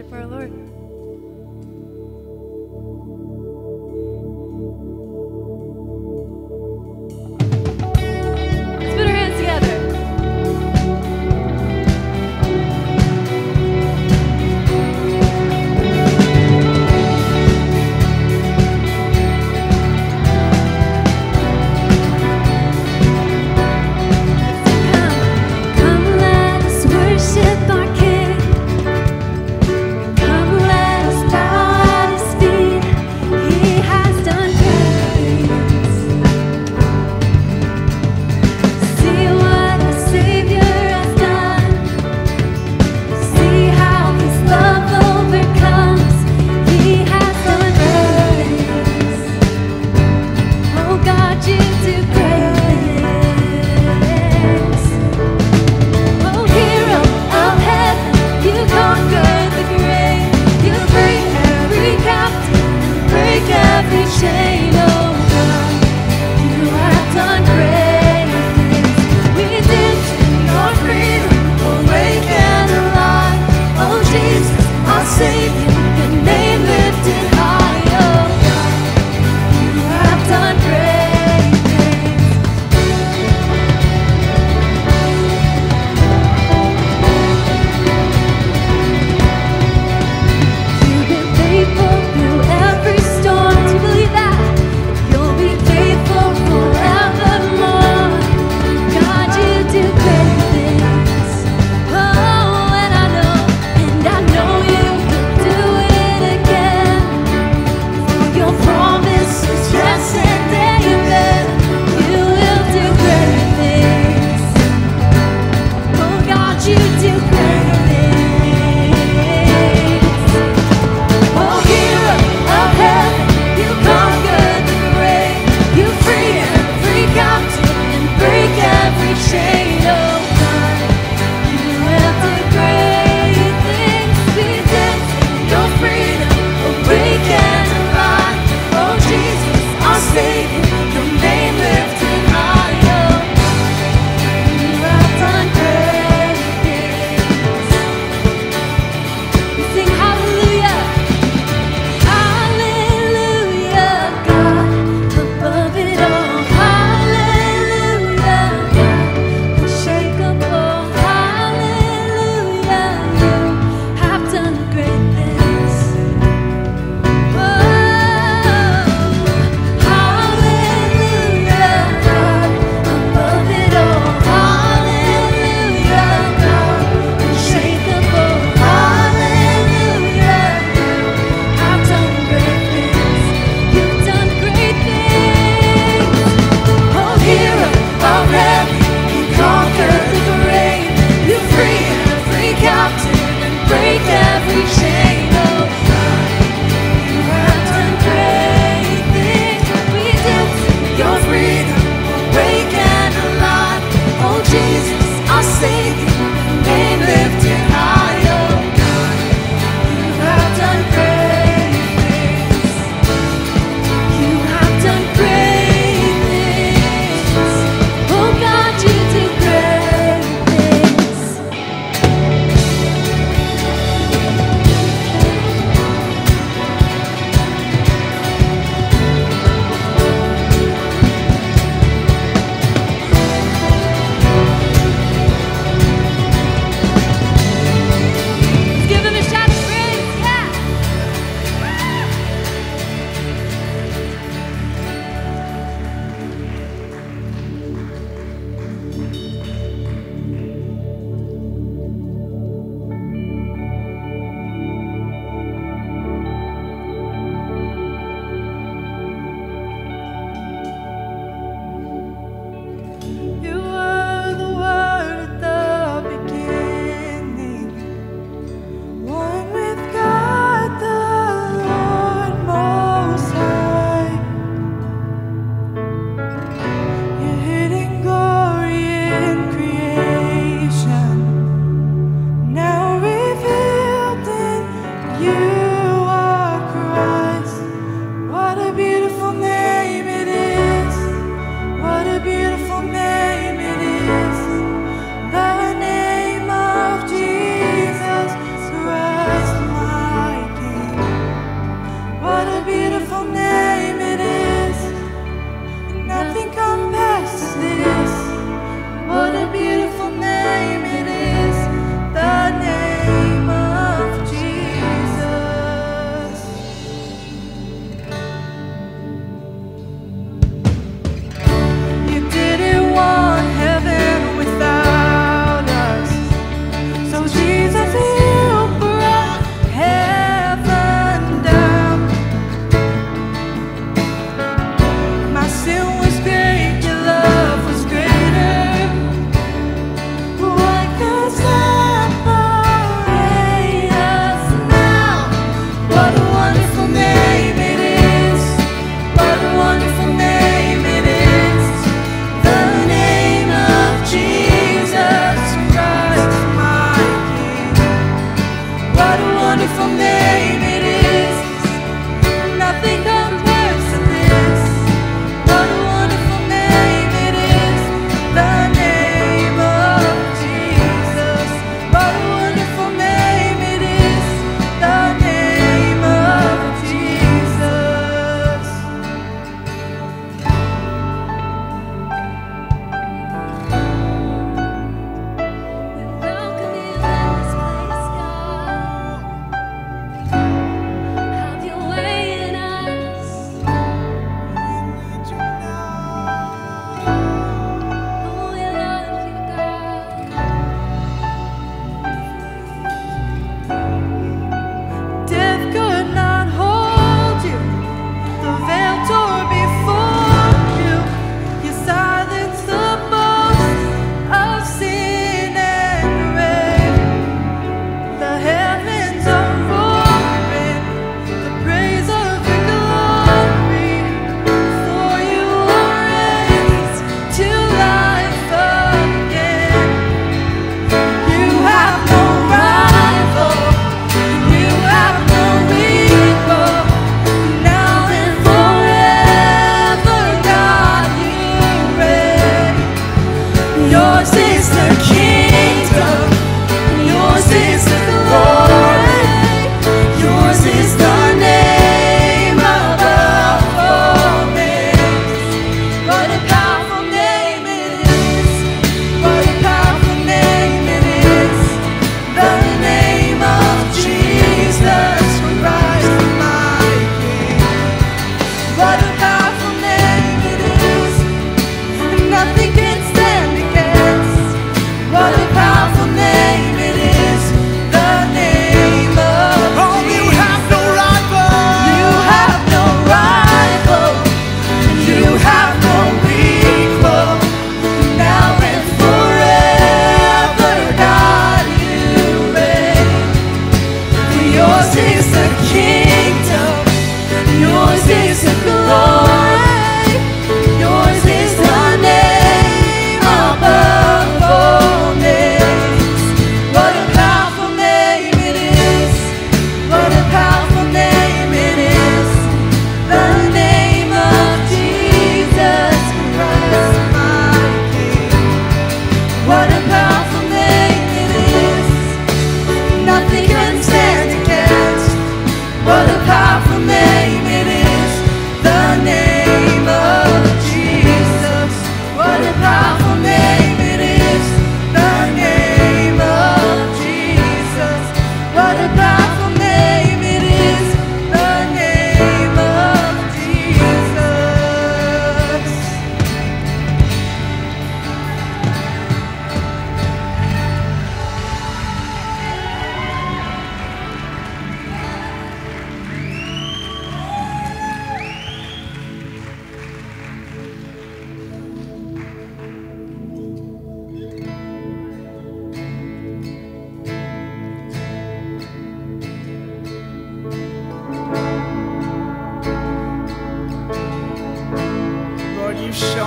worship our Lord. Let's put our hands together. Come, let us worship our King. Come, let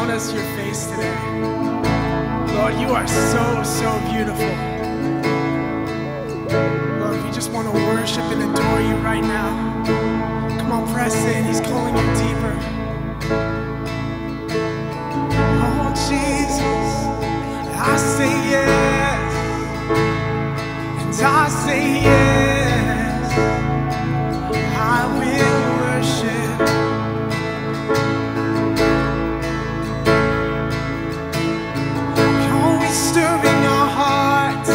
shown us your face today. Lord, you are so, so beautiful. Lord, we just want to worship and adore you right now. Come on, press in. He's calling you deeper. Oh, Jesus, I say yes, and I say yes. I will worship. You're stirring our hearts.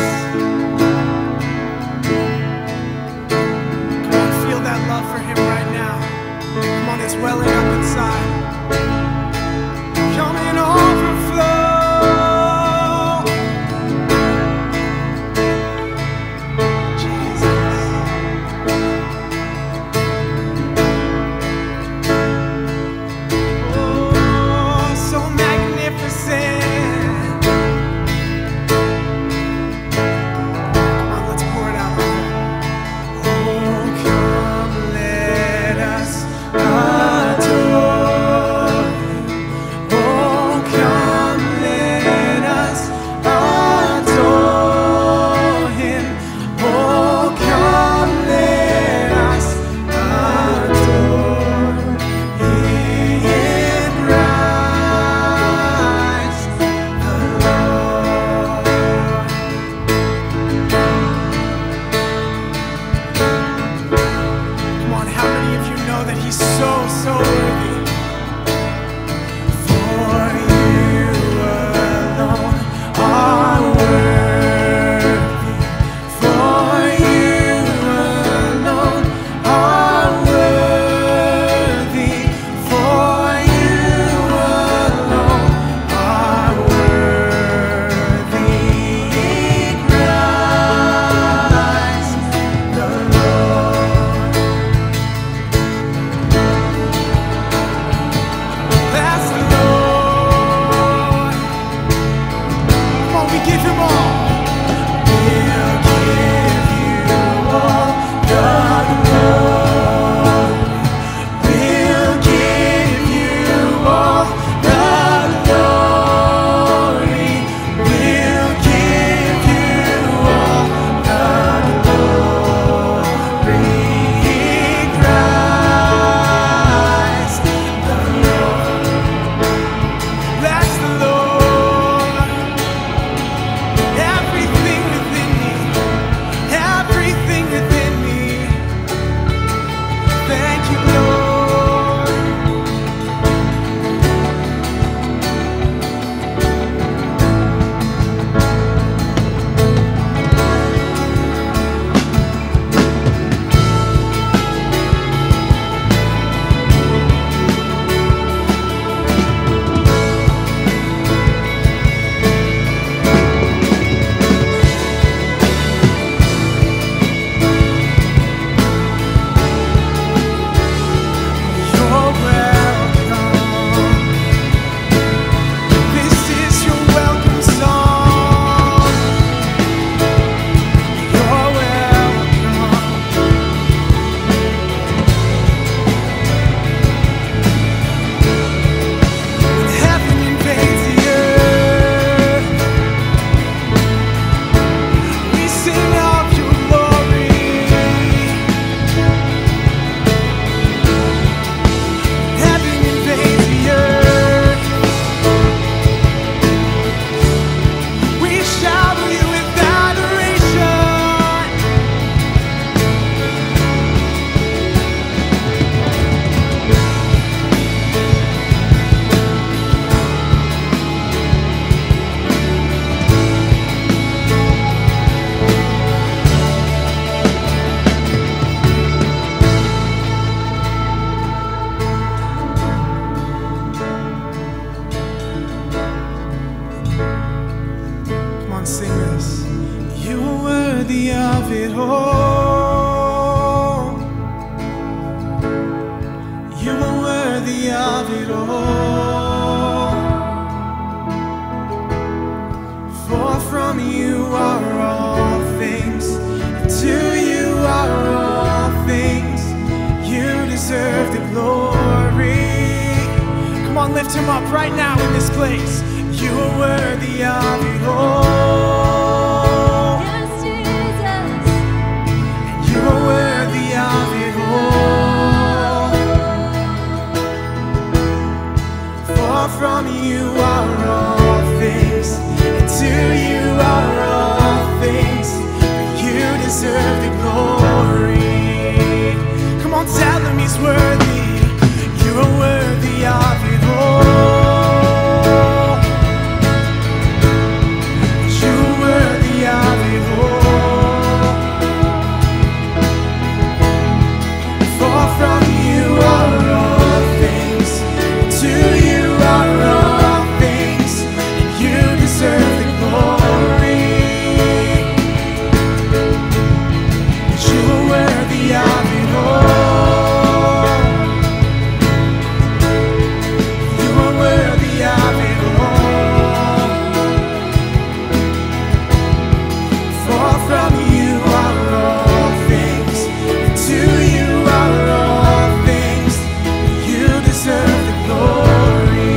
Come on, feel that love for him right now. Come on, it's welling up inside. Come and overflow. lift him up right now in this place. You are worthy of it all. Yes, Jesus. You are worthy of it all. For from you are all things, and to you are all things. But you deserve the glory. Come on, tell him he's worthy. You are worthy of it all. You are worthy of it all. For from you are all things, to you are all things, and you deserve the glory. You are worthy of it all. You are worthy of it all. For from you are all things, and to you are all things, and you deserve the glory.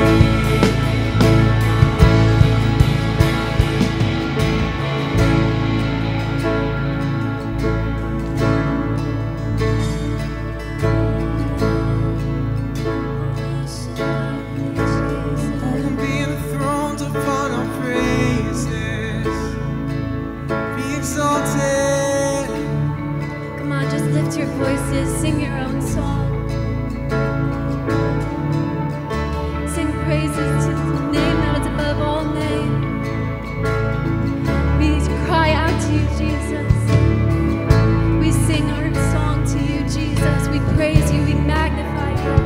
Be enthroned upon our praises, be exalted. Come on, just lift your voices, sing your own song. Sing praises to the name that is above all names. We cry out to you, Jesus. We sing our song to you, Jesus. We praise you, we magnify you.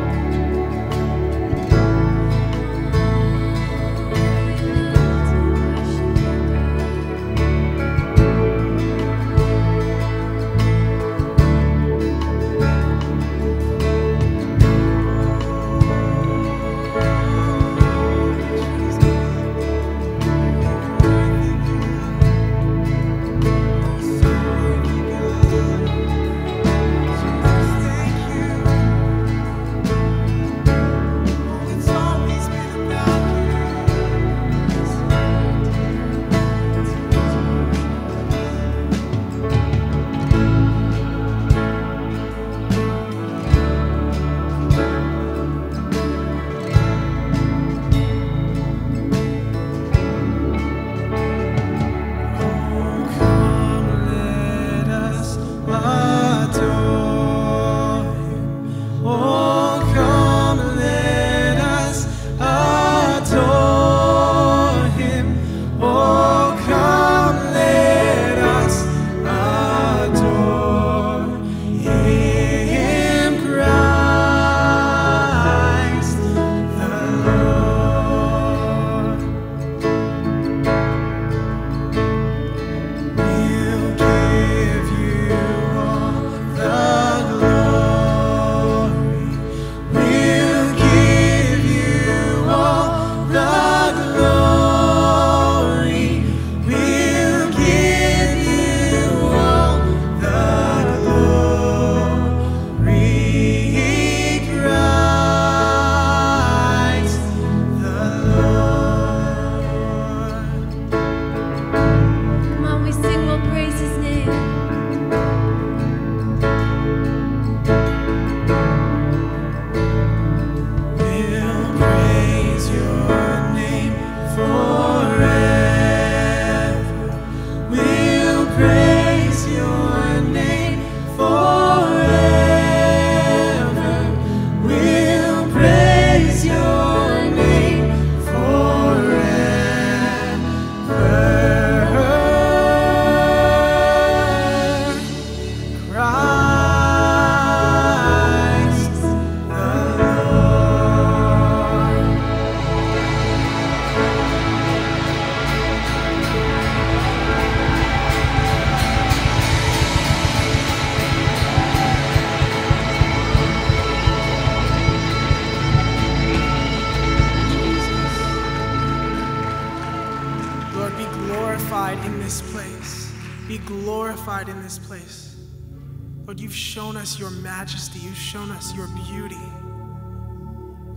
glorified in this place. Be glorified in this place. Lord, you've shown us your majesty. You've shown us your beauty. Lord,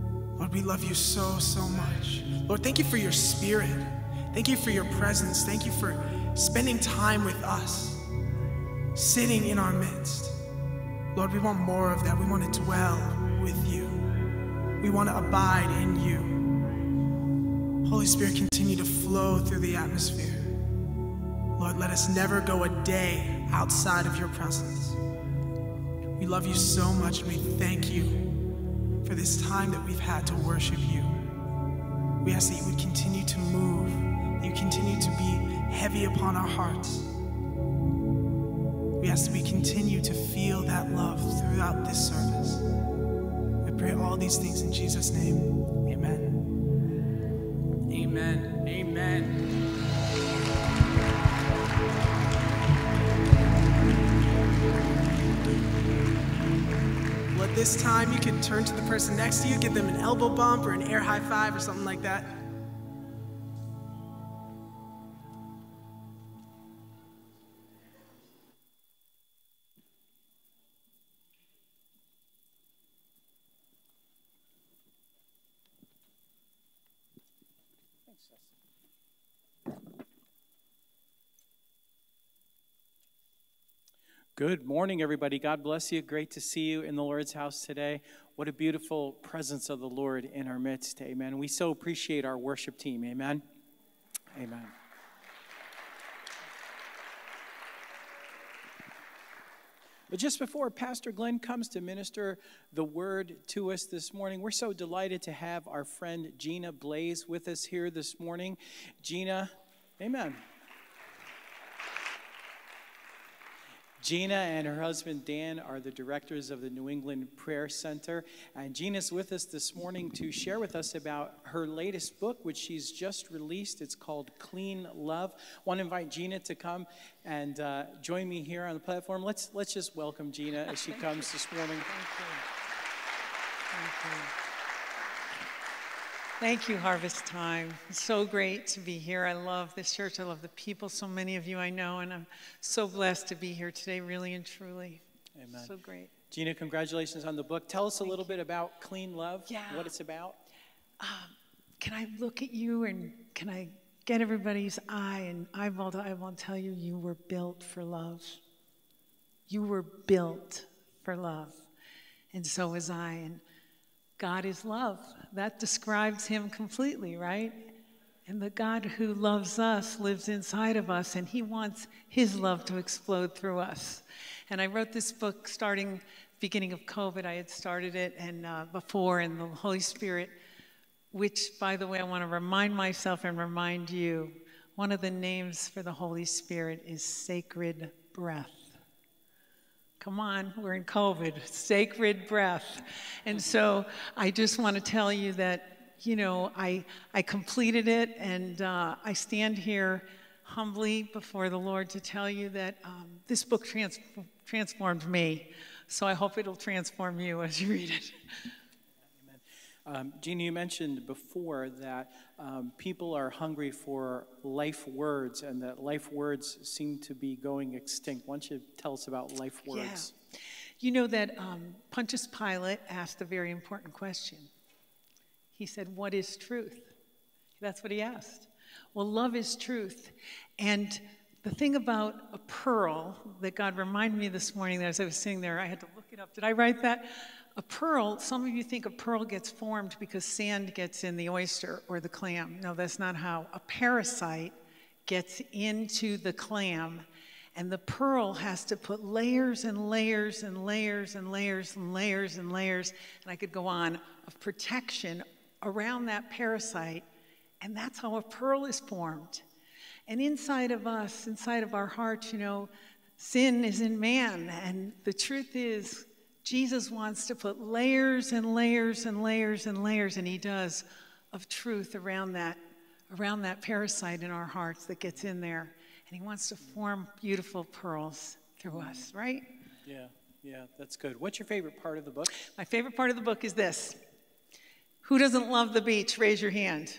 Lord, we love you so, so much. Lord, thank you for your spirit. Thank you for your presence. Thank you for spending time with us, sitting in our midst. Lord, we want more of that. We want to dwell with you. We want to abide in you. Holy Spirit, continue to flow through the atmosphere. Lord, let us never go a day outside of your presence. We love you so much, and we thank you for this time that we've had to worship you. We ask that you would continue to move, that you continue to be heavy upon our hearts. We ask that we continue to feel that love throughout this service. We pray all these things in Jesus' name. Amen. Amen. Amen. Well, at this time, you can turn to the person next to you, give them an elbow bump or an air high five or something like that. Good morning, everybody. God bless you. Great to see you in the Lord's house today. What a beautiful presence of the Lord in our midst. Amen. We so appreciate our worship team. Amen. Amen. But just before Pastor Glenn comes to minister the word to us this morning, we're so delighted to have our friend Gina Blaze with us here this morning. Gina, amen. Gina and her husband Dan are the directors of the New England Prayer Center. And Gina's with us this morning to share with us about her latest book, which she's just released. It's called Clean Love. I want to invite Gina to come and join me here on the platform. Let's just welcome Gina as she comes this morning. Thank you. Thank you, Harvest Time. It's so great to be here. I love this church. I love the people. So many of you I know, and I'm so blessed to be here today, really and truly. Amen. So great. Gina, congratulations on the book. Tell us a little bit about Clean Love, Yeah. what it's about. Can I look at you and can I get everybody's eye and eyeball to eyeball and tell you you were built for love? You were built for love. And so was I. And God is love. That describes him completely, right? And the God who loves us lives inside of us, and he wants his love to explode through us. And I wrote this book starting beginning of COVID. I had started it and before, and the Holy Spirit, which, by the way, I want to remind myself and remind you, one of the names for the Holy Spirit is sacred breath. Come on, we're in COVID, sacred breath. And so I just want to tell you that, you know, I completed it, and I stand here humbly before the Lord to tell you that this book transformed me. So I hope it'll transform you as you read it. Gina, you mentioned before that people are hungry for life words, and that life words seem to be going extinct. Why don't you tell us about life words? Yeah. You know that Pontius Pilate asked a very important question. He said, "What is truth?" That's what he asked. Well, love is truth. And the thing about a pearl that God reminded me this morning, that as I was sitting there, I had to look it up. Did I write that? A pearl, some of you think a pearl gets formed because sand gets in the oyster or the clam. No, that's not how. A parasite gets into the clam, and the pearl has to put layers and layers and layers and layers and layers and layers, and I could go on, of protection around that parasite, and that's how a pearl is formed. And inside of us, inside of our hearts, you know, sin is in man, and the truth is, Jesus wants to put layers and layers and layers and layers, and he does, of truth around that parasite in our hearts that gets in there. And he wants to form beautiful pearls through us, right? Yeah, that's good. What's your favorite part of the book? My favorite part of the book is this. Who doesn't love the beach? Raise your hand.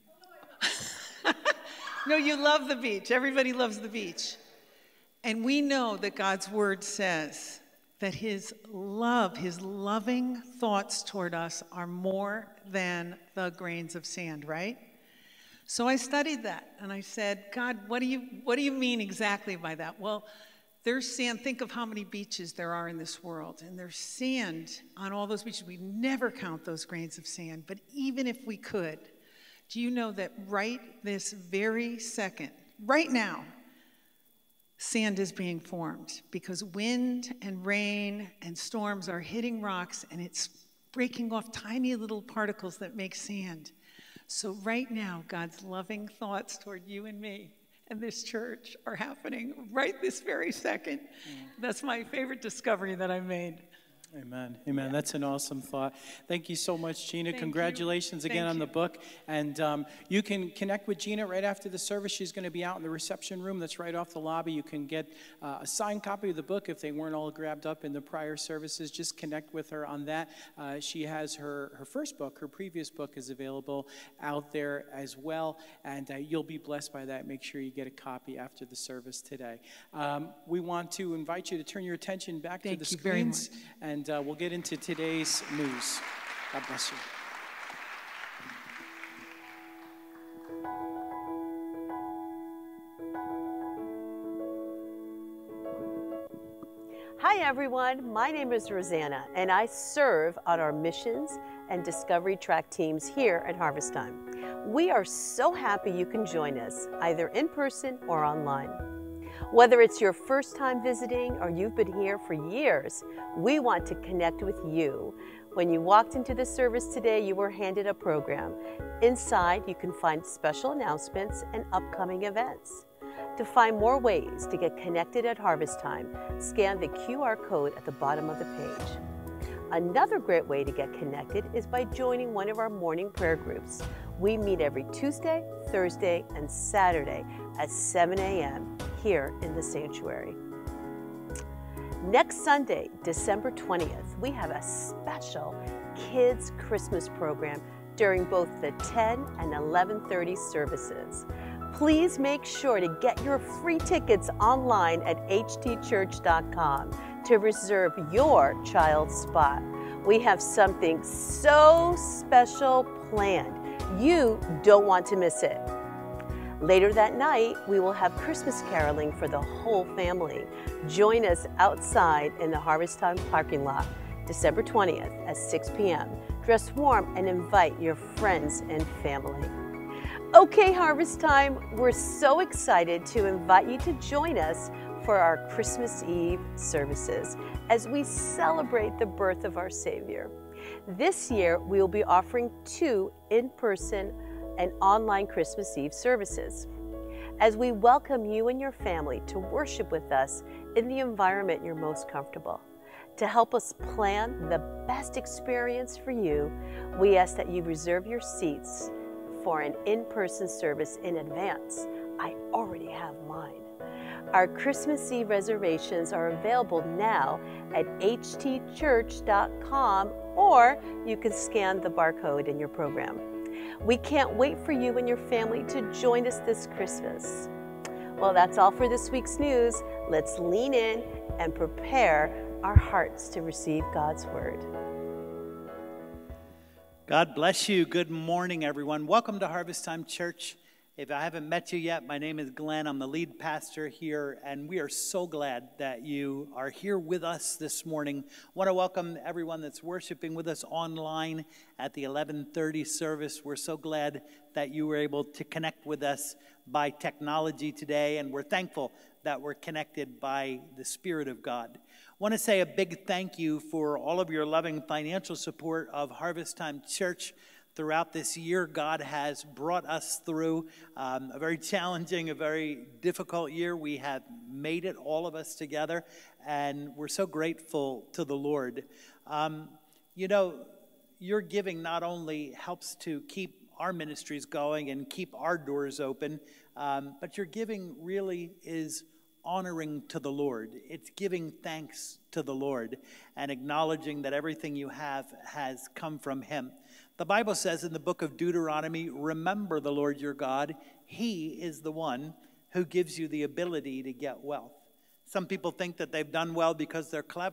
No, you love the beach. Everybody loves the beach. And we know that God's word says that his love, his loving thoughts toward us are more than the grains of sand, right? So I studied that and I said, God, what do you mean exactly by that? Well, there's sand. Think of how many beaches there are in this world, and there's sand on all those beaches. We never count those grains of sand, but even if we could, do you know that right this very second, right now, sand is being formed because wind and rain and storms are hitting rocks and it's breaking off tiny little particles that make sand. So right now, God's loving thoughts toward you and me and this church are happening right this very second. That's my favorite discovery that I made. Amen. Amen. Yeah. That's an awesome thought. Thank you so much, Gina. Thank Congratulations again on the book. And you can connect with Gina right after the service. She's going to be out in the reception room that's right off the lobby. You can get a signed copy of the book if they weren't all grabbed up in the prior services. Just connect with her on that. She has her first book. Her previous book is available out there as well. And you'll be blessed by that. Make sure you get a copy after the service today. We want to invite you to turn your attention back to the screens. And we'll get into today's news. God bless you. Hi everyone, my name is Rosanna and I serve on our missions and discovery track teams here at Harvest Time. We are so happy you can join us either in person or online. Whether it's your first time visiting or you've been here for years, we want to connect with you. When you walked into the service today, you were handed a program. Inside, you can find special announcements and upcoming events. To find more ways to get connected at Harvest Time, scan the QR code at the bottom of the page. Another great way to get connected is by joining one of our morning prayer groups. We meet every Tuesday, Thursday, and Saturday at 7 a.m. here in the sanctuary. Next Sunday, December 20th, we have a special Kids Christmas program during both the 10 and 11:30 services. Please make sure to get your free tickets online at htchurch.com to reserve your child's spot. We have something so special planned. You don't want to miss it. Later that night, we will have Christmas caroling for the whole family. Join us outside in the Harvest Time parking lot, December 20th at 6 p.m. Dress warm and invite your friends and family. Okay, Harvest Time, we're so excited to invite you to join us for our Christmas Eve services as we celebrate the birth of our Savior. This year, we will be offering 2 in-person and online Christmas Eve services. As we welcome you and your family to worship with us in the environment you're most comfortable. To help us plan the best experience for you, we ask that you reserve your seats for an in-person service in advance. I already have mine. Our Christmas Eve reservations are available now at htchurch.com, or you can scan the barcode in your program. We can't wait for you and your family to join us this Christmas. Well, that's all for this week's news. Let's lean in and prepare our hearts to receive God's word. God bless you. Good morning, everyone. Welcome to Harvest Time Church. If I haven't met you yet, my name is Glenn. I'm the lead pastor here, and we are so glad that you are here with us this morning. I want to welcome everyone that's worshiping with us online at the 11:30 service. We're so glad that you were able to connect with us by technology today, and we're thankful that we're connected by the Spirit of God. I want to say a big thank you for all of your loving financial support of Harvest Time Church. Throughout this year, God has brought us through a very challenging, a very difficult year. We have made it, all of us together, and we're so grateful to the Lord. You know, your giving not only helps to keep our ministries going and keep our doors open, but your giving really is honoring to the Lord. It's giving thanks to the Lord and acknowledging that everything you have has come from Him. The Bible says in the book of Deuteronomy, remember the Lord your God. He is the one who gives you the ability to get wealth. Some people think that they've done well because they're clever,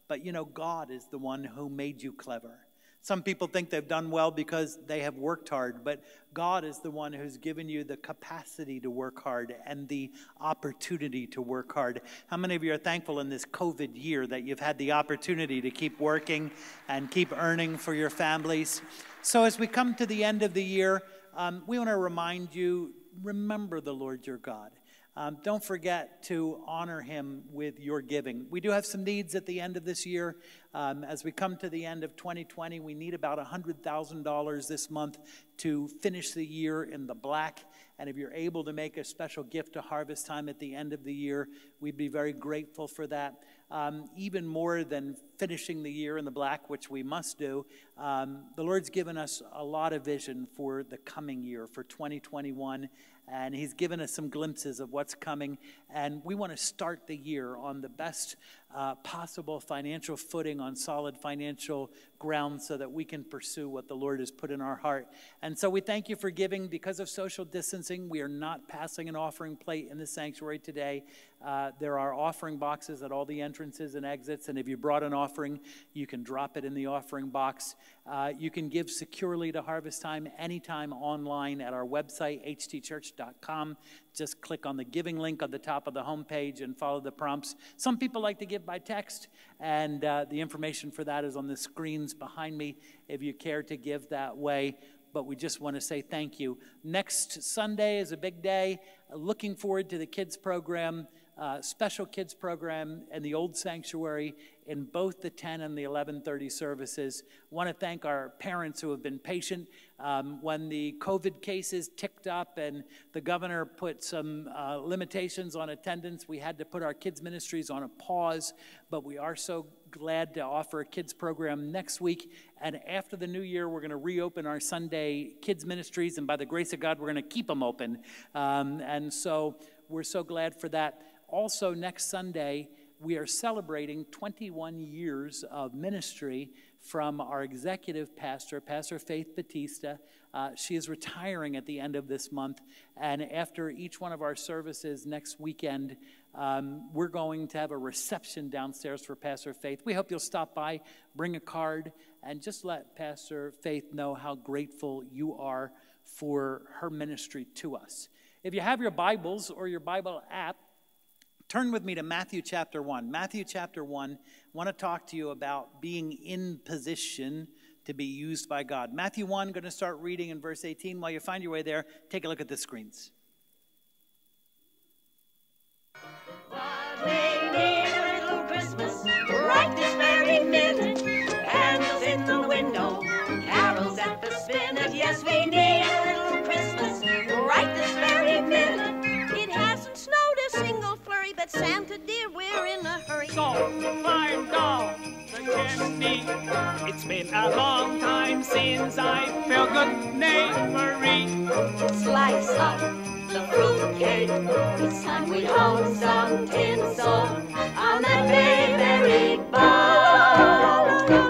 but God is the one who made you clever. Some people think they've done well because they have worked hard, but God is the one who's given you the capacity to work hard and the opportunity to work hard. How many of you are thankful in this COVID year that you've had the opportunity to keep working and keep earning for your families? So as we come to the end of the year, we want to remind you, remember the Lord your God. Don't forget to honor him with your giving. We do have some needs at the end of this year. As we come to the end of 2020, we need about $100,000 this month to finish the year in the black. And if you're able to make a special gift to Harvest Time at the end of the year, we'd be very grateful for that. Even more than finishing the year in the black, which we must do, the Lord's given us a lot of vision for the coming year, for 2021. And he's given us some glimpses of what's coming. And we want to start the year on the best possible financial footing, on solid financial ground, so that we can pursue what the Lord has put in our heart. And so we thank you for giving. Because of social distancing, we are not passing an offering plate in the sanctuary today. There are offering boxes at all the entrances and exits. And if you brought an offering, you can drop it in the offering box. You can give securely to Harvest Time anytime online at our website, htchurch.com. Just click on the giving link on the top of the homepage and follow the prompts. Some people like to give by text, and the information for that is on the screens behind me if you care to give that way. But we just want to say thank you. Next Sunday is a big day. Looking forward to the kids program, special kids program in the old sanctuary in both the 10 and the 11:30 services. I want to thank our parents who have been patient. When the COVID cases ticked up and the governor put some limitations on attendance, we had to put our kids ministries on a pause, but we are so glad to offer a kids program next week. And after the new year, we're going to reopen our Sunday kids ministries, and by the grace of God, we're going to keep them open. And so we're so glad for that. Also, next Sunday, we are celebrating 21 years of ministry from our executive pastor, Pastor Faith Batista. She is retiring at the end of this month. And after each one of our services next weekend, we're going to have a reception downstairs for Pastor Faith. We hope you'll stop by, bring a card, and just let Pastor Faith know how grateful you are for her ministry to us. If you have your Bibles or your Bible app, turn with me to Matthew chapter 1. Matthew chapter 1, I want to talk to you about being in position to be used by God. Matthew 1, going to start reading in verse 18. While you find your way there, take a look at the screens. But we need a little Christmas right this very minute. Candles in the window, carols at the spinet. Yes, we need a little Christmas right this very minute. It hasn't snowed a single flurry, but Santa dear, we're in a hurry. So, climb down the chimney. It's been a long time since I felt good neighbory. Slice up the fruitcake. It's time we hung some tinsel on that bayberry bough.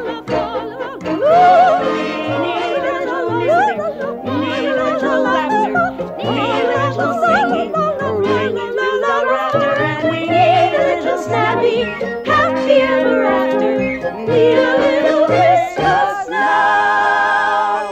We need a little listening, need a little laughter, need a little singing, ringing through the rafter, and we need a little snappy, happy ever after. Need a little Christmas now.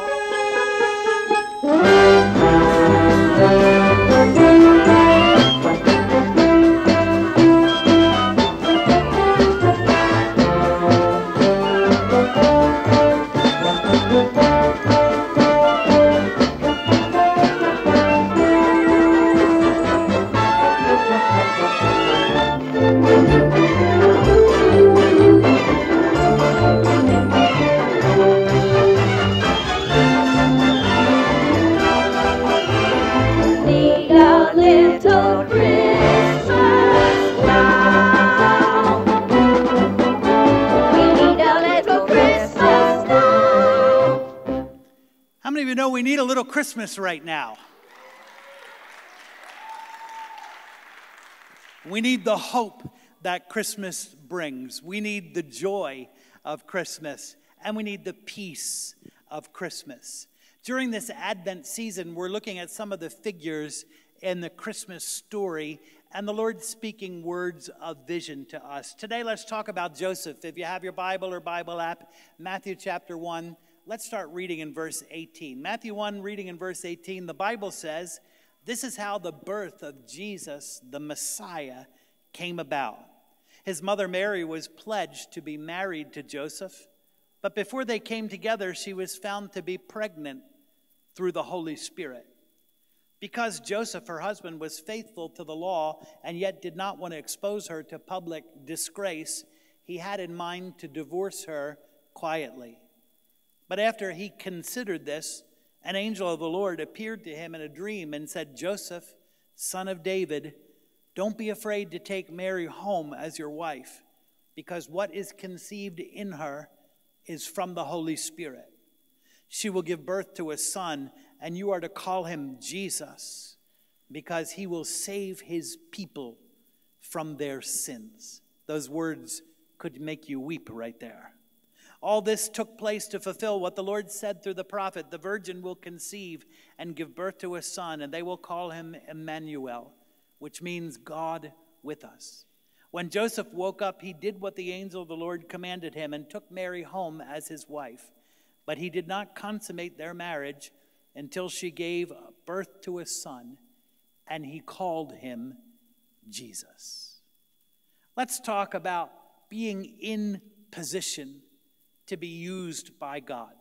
Need a little Christmas now. We need a little Christmas now. How many of you know we need a little Christmas right now? We need the hope that Christmas brings. We need the joy of Christmas, and we need the peace of Christmas. During this Advent season, we're looking at some of the figures in the Christmas story, and the Lord speaking words of vision to us. Today, let's talk about Joseph. If you have your Bible or Bible app, Matthew chapter 1, let's start reading in verse 18. Matthew 1, reading in verse 18, the Bible says, "This is how the birth of Jesus, the Messiah, came about. His mother Mary was pledged to be married to Joseph, but before they came together, she was found to be pregnant through the Holy Spirit. Because Joseph, her husband, was faithful to the law and yet did not want to expose her to public disgrace, he had in mind to divorce her quietly. But after he considered this, an angel of the Lord appeared to him in a dream and said, 'Joseph, son of David, don't be afraid to take Mary home as your wife, because what is conceived in her is from the Holy Spirit. She will give birth to a son, and you are to call him Jesus, because he will save his people from their sins.'" Those words could make you weep right there. "All this took place to fulfill what the Lord said through the prophet, 'The virgin will conceive and give birth to a son, and they will call him Emmanuel,' which means God with us. When Joseph woke up, he did what the angel of the Lord commanded him and took Mary home as his wife. But he did not consummate their marriage until she gave birth to a son, and he called him Jesus." Let's talk about being in position to be used by God.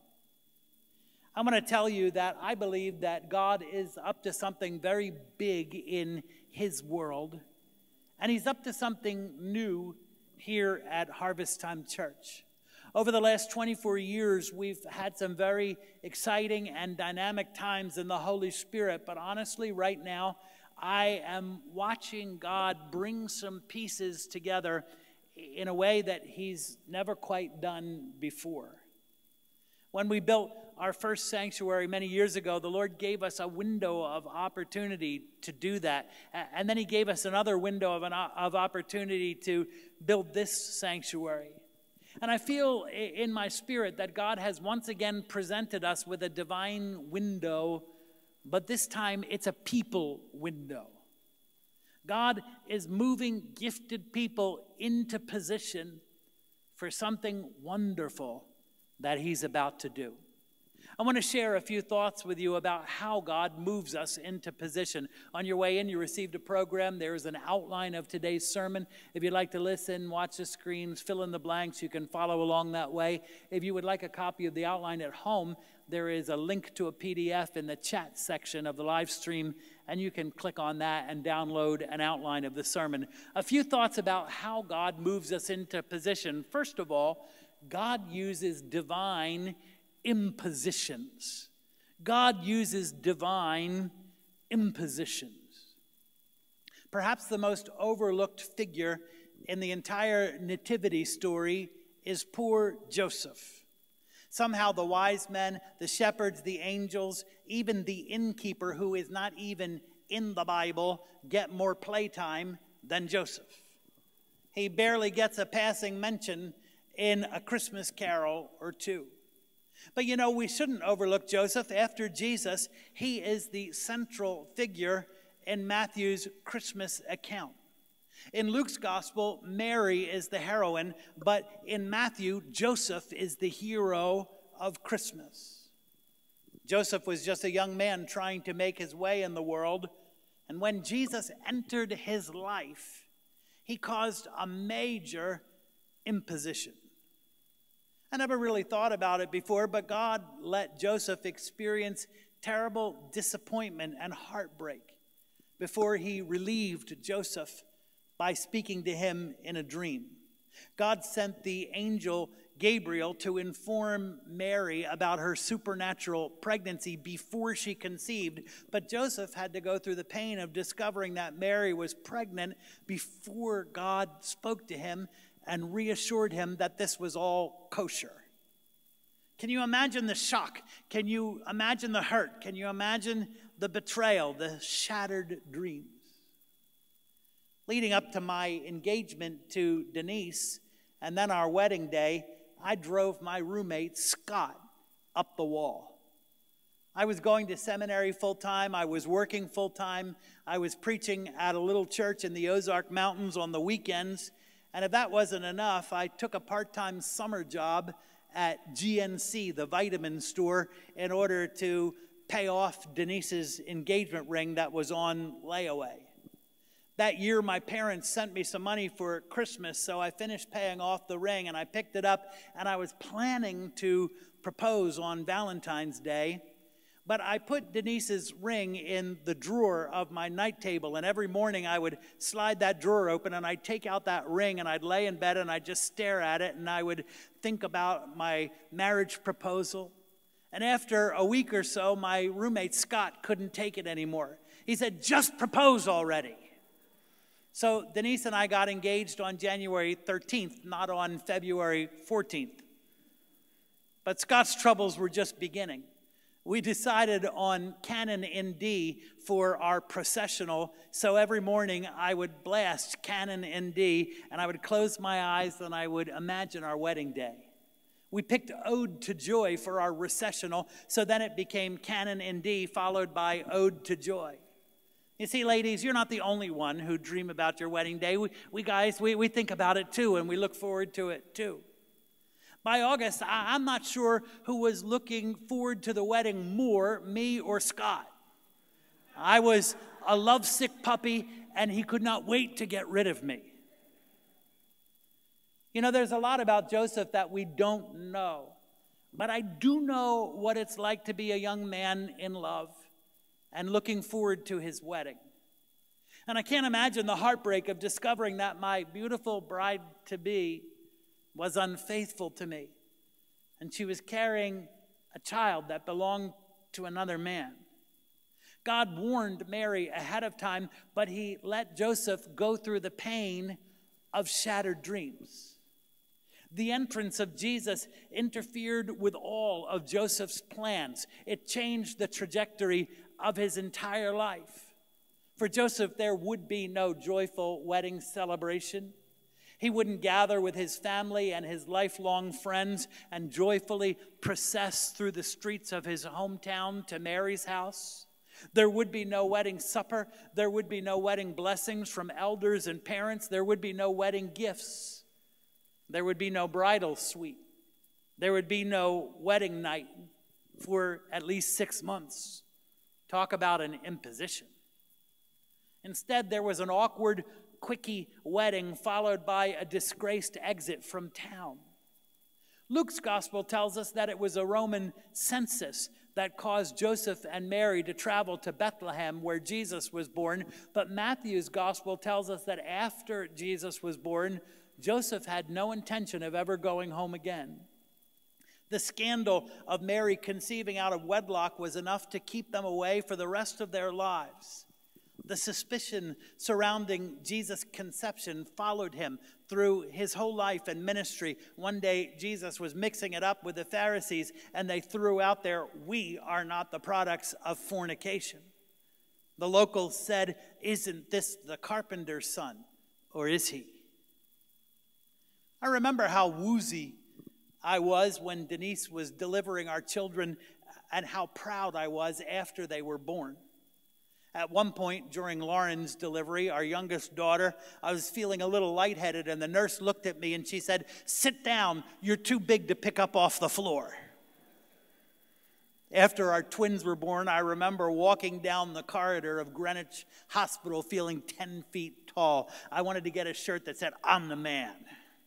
I'm going to tell you that I believe that God is up to something very big in his world, and he's up to something new here at Harvest Time Church. Over the last 24 years, we've had some very exciting and dynamic times in the Holy Spirit, but honestly, right now, I am watching God bring some pieces together in a way that he's never quite done before. When we built our first sanctuary many years ago, the Lord gave us a window of opportunity to do that. And then he gave us another window of opportunity to build this sanctuary. And I feel in my spirit that God has once again presented us with a divine window, but this time it's a people window. God is moving gifted people into position for something wonderful that he's about to do. I want to share a few thoughts with you about how God moves us into position. On your way in, you received a program. There's an outline of today's sermon. If you'd like to listen, watch the screens, fill in the blanks, you can follow along that way. If you would like a copy of the outline at home, there is a link to a PDF in the chat section of the live stream, and you can click on that and download an outline of the sermon. A few thoughts about how God moves us into position. First of all, God uses divine impositions. God uses divine impositions. Perhaps the most overlooked figure in the entire nativity story is poor Joseph. Somehow the wise men, the shepherds, the angels, even the innkeeper, who is not even in the Bible, get more playtime than Joseph. He barely gets a passing mention in A Christmas Carol or two. But you know, we shouldn't overlook Joseph. After Jesus, he is the central figure in Matthew's Christmas account. In Luke's gospel, Mary is the heroine, but in Matthew, Joseph is the hero of Christmas. Joseph was just a young man trying to make his way in the world, and when Jesus entered his life, he caused a major imposition. I never really thought about it before, but God let Joseph experience terrible disappointment and heartbreak before he relieved Joseph by speaking to him in a dream. God sent the angel Gabriel to inform Mary about her supernatural pregnancy before she conceived, but Joseph had to go through the pain of discovering that Mary was pregnant before God spoke to him and reassured him that this was all kosher. Can you imagine the shock? Can you imagine the hurt? Can you imagine the betrayal, the shattered dreams? Leading up to my engagement to Denise and then our wedding day, I drove my roommate Scott up the wall. I was going to seminary full-time. I was working full-time. I was preaching at a little church in the Ozark Mountains on the weekends. And if that wasn't enough, I took a part-time summer job at GNC, the vitamin store, in order to pay off Denise's engagement ring that was on layaway. That year, my parents sent me some money for Christmas, so I finished paying off the ring, and I picked it up, and I was planning to propose on Valentine's Day. But I put Denise's ring in the drawer of my night table, and every morning I would slide that drawer open, and I'd take out that ring, and I'd lay in bed, and I'd just stare at it, and I would think about my marriage proposal. And after a week or so, my roommate Scott couldn't take it anymore. He said, "Just propose already." So Denise and I got engaged on January 13th, not on February 14th. But Scott's troubles were just beginning. We decided on Canon ND for our processional, so every morning I would blast Canon ND, and I would close my eyes and I would imagine our wedding day. We picked Ode to Joy for our recessional, so then it became Canon ND followed by Ode to Joy. You see, ladies, you're not the only one who dream about your wedding day. We guys think about it too, and we look forward to it too. By August, I'm not sure who was looking forward to the wedding more, me or Scott. I was a lovesick puppy, and he could not wait to get rid of me. You know, there's a lot about Joseph that we don't know, but I do know what it's like to be a young man in love and looking forward to his wedding. And I can't imagine the heartbreak of discovering that my beautiful bride-to-be was unfaithful to me, and she was carrying a child that belonged to another man. God warned Mary ahead of time, but he let Joseph go through the pain of shattered dreams. The entrance of Jesus interfered with all of Joseph's plans. It changed the trajectory of his entire life. For Joseph, there would be no joyful wedding celebration. He wouldn't gather with his family and his lifelong friends and joyfully process through the streets of his hometown to Mary's house. There would be no wedding supper. There would be no wedding blessings from elders and parents. There would be no wedding gifts. There would be no bridal suite. There would be no wedding night for at least 6 months. Talk about an imposition. Instead, there was an awkward, quickie wedding followed by a disgraced exit from town. Luke's gospel tells us that it was a Roman census that caused Joseph and Mary to travel to Bethlehem where Jesus was born. But Matthew's gospel tells us that after Jesus was born, Joseph had no intention of ever going home again. The scandal of Mary conceiving out of wedlock was enough to keep them away for the rest of their lives. The suspicion surrounding Jesus' conception followed him through his whole life and ministry. One day, Jesus was mixing it up with the Pharisees, and they threw out there, "We are not the products of fornication." The locals said, "Isn't this the carpenter's son, or is he?" I remember how woozy I was when Denise was delivering our children and how proud I was after they were born. At one point during Lauren's delivery, our youngest daughter, I was feeling a little lightheaded, and the nurse looked at me and she said, "Sit down, you're too big to pick up off the floor." After our twins were born, I remember walking down the corridor of Greenwich Hospital feeling 10 feet tall. I wanted to get a shirt that said, "I'm the man."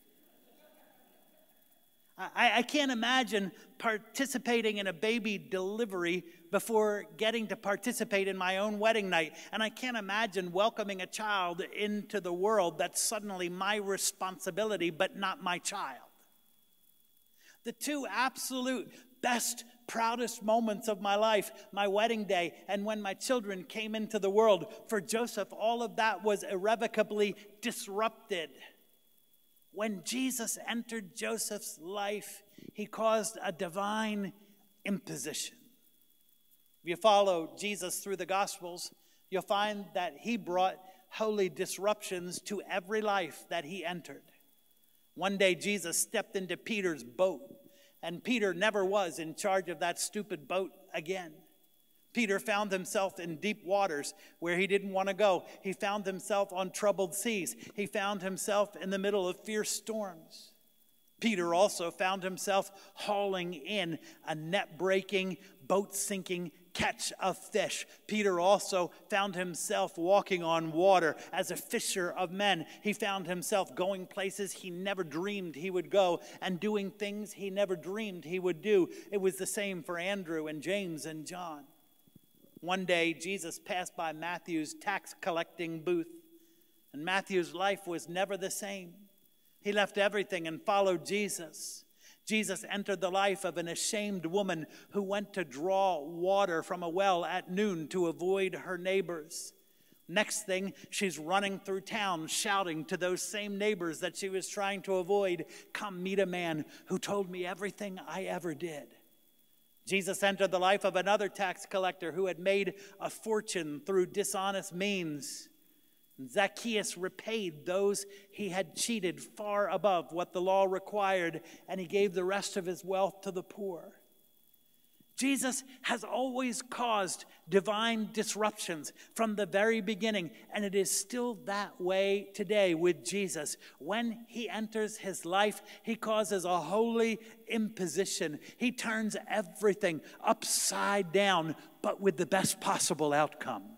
I can't imagine participating in a baby delivery before getting to participate in my own wedding night. And I can't imagine welcoming a child into the world that's suddenly my responsibility, but not my child. The two absolute best, proudest moments of my life, my wedding day and when my children came into the world. For Joseph, all of that was irrevocably disrupted. When Jesus entered Joseph's life, he caused a divine imposition. If you follow Jesus through the Gospels, you'll find that he brought holy disruptions to every life that he entered. One day, Jesus stepped into Peter's boat, and Peter never was in charge of that stupid boat again. Peter found himself in deep waters where he didn't want to go. He found himself on troubled seas. He found himself in the middle of fierce storms. Peter also found himself hauling in a net-breaking, boat-sinking catch of fish. Peter also found himself walking on water as a fisher of men. He found himself going places he never dreamed he would go and doing things he never dreamed he would do. It was the same for Andrew and James and John. One day, Jesus passed by Matthew's tax collecting booth, and Matthew's life was never the same. He left everything and followed Jesus. Jesus entered the life of an ashamed woman who went to draw water from a well at noon to avoid her neighbors. Next thing, she's running through town shouting to those same neighbors that she was trying to avoid, "Come meet a man who told me everything I ever did." Jesus entered the life of another tax collector who had made a fortune through dishonest means. Zacchaeus repaid those he had cheated far above what the law required, and he gave the rest of his wealth to the poor. Jesus has always caused divine disruptions from the very beginning, and it is still that way today with Jesus. When he enters his life, he causes a holy imposition. He turns everything upside down, but with the best possible outcome.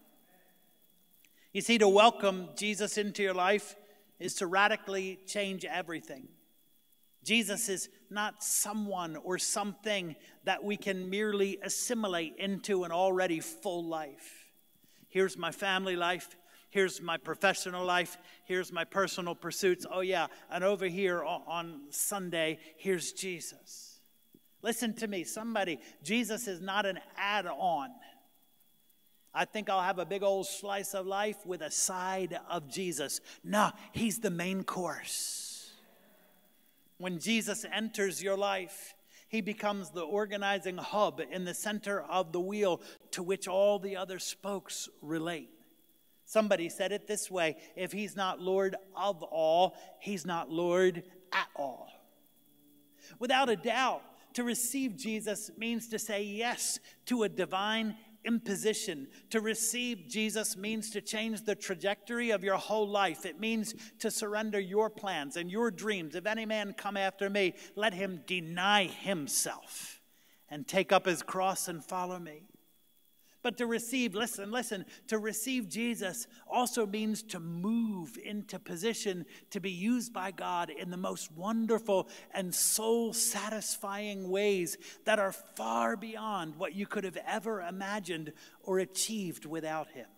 You see, to welcome Jesus into your life is to radically change everything. Jesus is not someone or something that we can merely assimilate into an already full life. Here's my family life. Here's my professional life. Here's my personal pursuits. Oh yeah, and over here on Sunday, here's Jesus. Listen to me, somebody. Jesus is not an add-on. I think I'll have a big old slice of life with a side of Jesus. No, he's the main course. When Jesus enters your life, he becomes the organizing hub in the center of the wheel to which all the other spokes relate. Somebody said it this way: if he's not Lord of all, he's not Lord at all. Without a doubt, to receive Jesus means to say yes to a divine imposition. To receive Jesus means to change the trajectory of your whole life. It means to surrender your plans and your dreams. If any man come after me, let him deny himself and take up his cross and follow me. But to receive, listen, to receive Jesus also means to move into position to be used by God in the most wonderful and soul-satisfying ways that are far beyond what you could have ever imagined or achieved without him.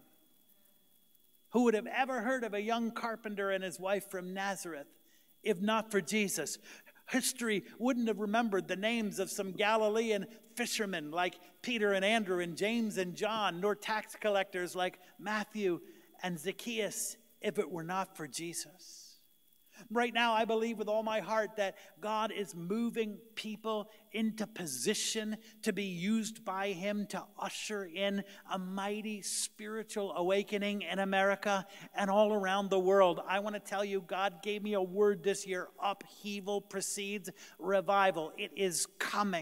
Who would have ever heard of a young carpenter and his wife from Nazareth if not for Jesus? History wouldn't have remembered the names of some Galilean fishermen like Peter and Andrew and James and John, nor tax collectors like Matthew and Zacchaeus if it were not for Jesus. Right now, I believe with all my heart that God is moving people into position to be used by him to usher in a mighty spiritual awakening in America and all around the world. I want to tell you, God gave me a word this year: upheaval precedes revival. It is coming.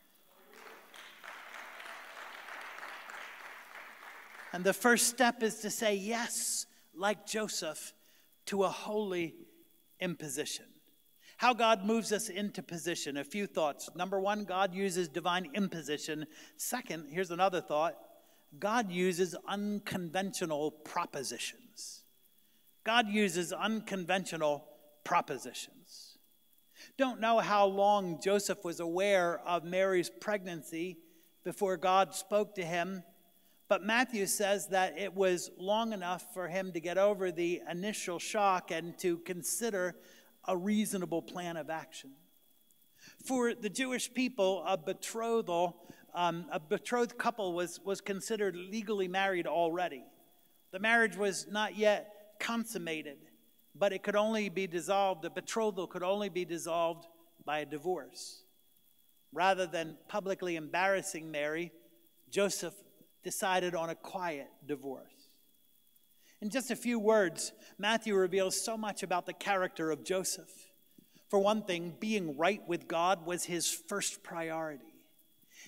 And the first step is to say yes, like Joseph, to a holy imposition. How God moves us into position. A few thoughts. Number one, God uses divine imposition. Second, here's another thought: God uses unconventional propositions. God uses unconventional propositions. Don't know how long Joseph was aware of Mary's pregnancy before God spoke to him, but Matthew says that it was long enough for him to get over the initial shock and to consider a reasonable plan of action. For the Jewish people, a betrothed couple was considered legally married already. The marriage was not yet consummated, but it could only be dissolved, the betrothal could only be dissolved by a divorce. Rather than publicly embarrassing Mary, Joseph decided on a quiet divorce. In just a few words, Matthew reveals so much about the character of Joseph. For one thing, being right with God was his first priority.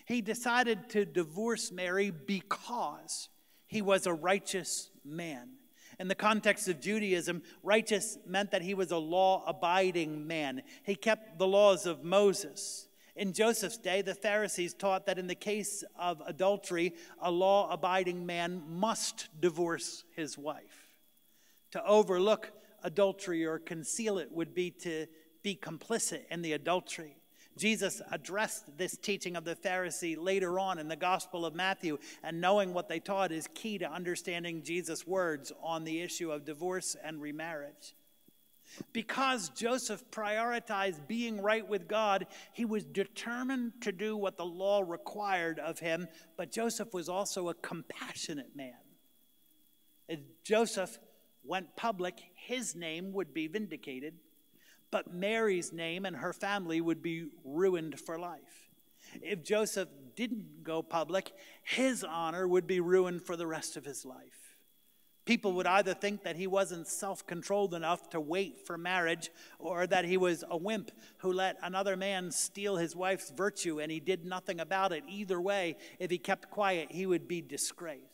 He decided to divorce Mary because he was a righteous man. In the context of Judaism, righteous meant that he was a law-abiding man. He kept the laws of Moses. In Joseph's day, the Pharisees taught that in the case of adultery, a law-abiding man must divorce his wife. To overlook adultery or conceal it would be to be complicit in the adultery. Jesus addressed this teaching of the Pharisee later on in the Gospel of Matthew, and knowing what they taught is key to understanding Jesus' words on the issue of divorce and remarriage. Because Joseph prioritized being right with God, he was determined to do what the law required of him, but Joseph was also a compassionate man. As Joseph went public, his name would be vindicated, but Mary's name and her family would be ruined for life. If Joseph didn't go public, his honor would be ruined for the rest of his life. People would either think that he wasn't self-controlled enough to wait for marriage, or that he was a wimp who let another man steal his wife's virtue and he did nothing about it. Either way, if he kept quiet, he would be disgraced.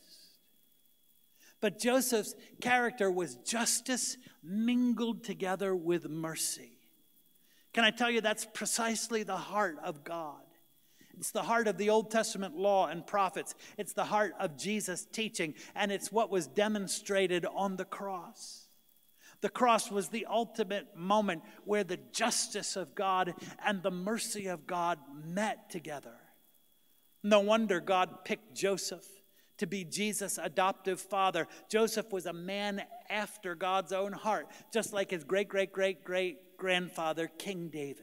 But Joseph's character was justice mingled together with mercy. Can I tell you, that's precisely the heart of God. It's the heart of the Old Testament law and prophets. It's the heart of Jesus' teaching, and it's what was demonstrated on the cross. The cross was the ultimate moment where the justice of God and the mercy of God met together. No wonder God picked Joseph to be Jesus' adoptive father. Joseph was a man after God's own heart, just like his great-great-great-great-grandfather, King David.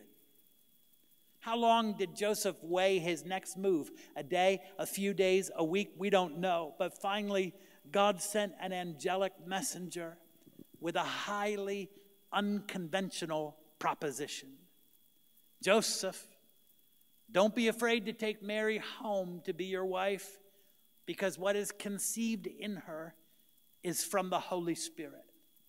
How long did Joseph weigh his next move? A day, a few days, a week? We don't know. But finally, God sent an angelic messenger with a highly unconventional proposition. Joseph, don't be afraid to take Mary home to be your wife, because what is conceived in her is from the Holy Spirit.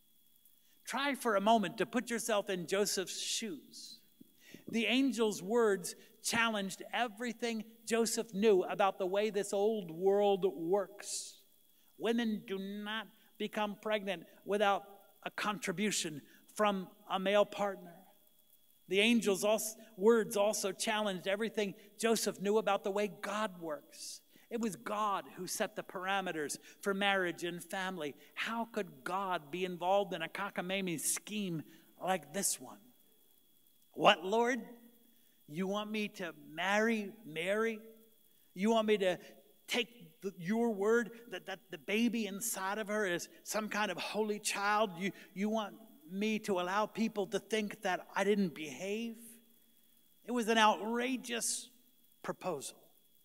Try for a moment to put yourself in Joseph's shoes. The angel's words challenged everything Joseph knew about the way this old world works. Women do not become pregnant without a contribution from a male partner. The angel's words also challenged everything Joseph knew about the way God works. It was God who set the parameters for marriage and family. How could God be involved in a cockamamie scheme like this one? What, Lord? You want me to marry Mary? You want me to take your word that the baby inside of her is some kind of holy child? You want me to allow people to think that I didn't behave? It was an outrageous proposal.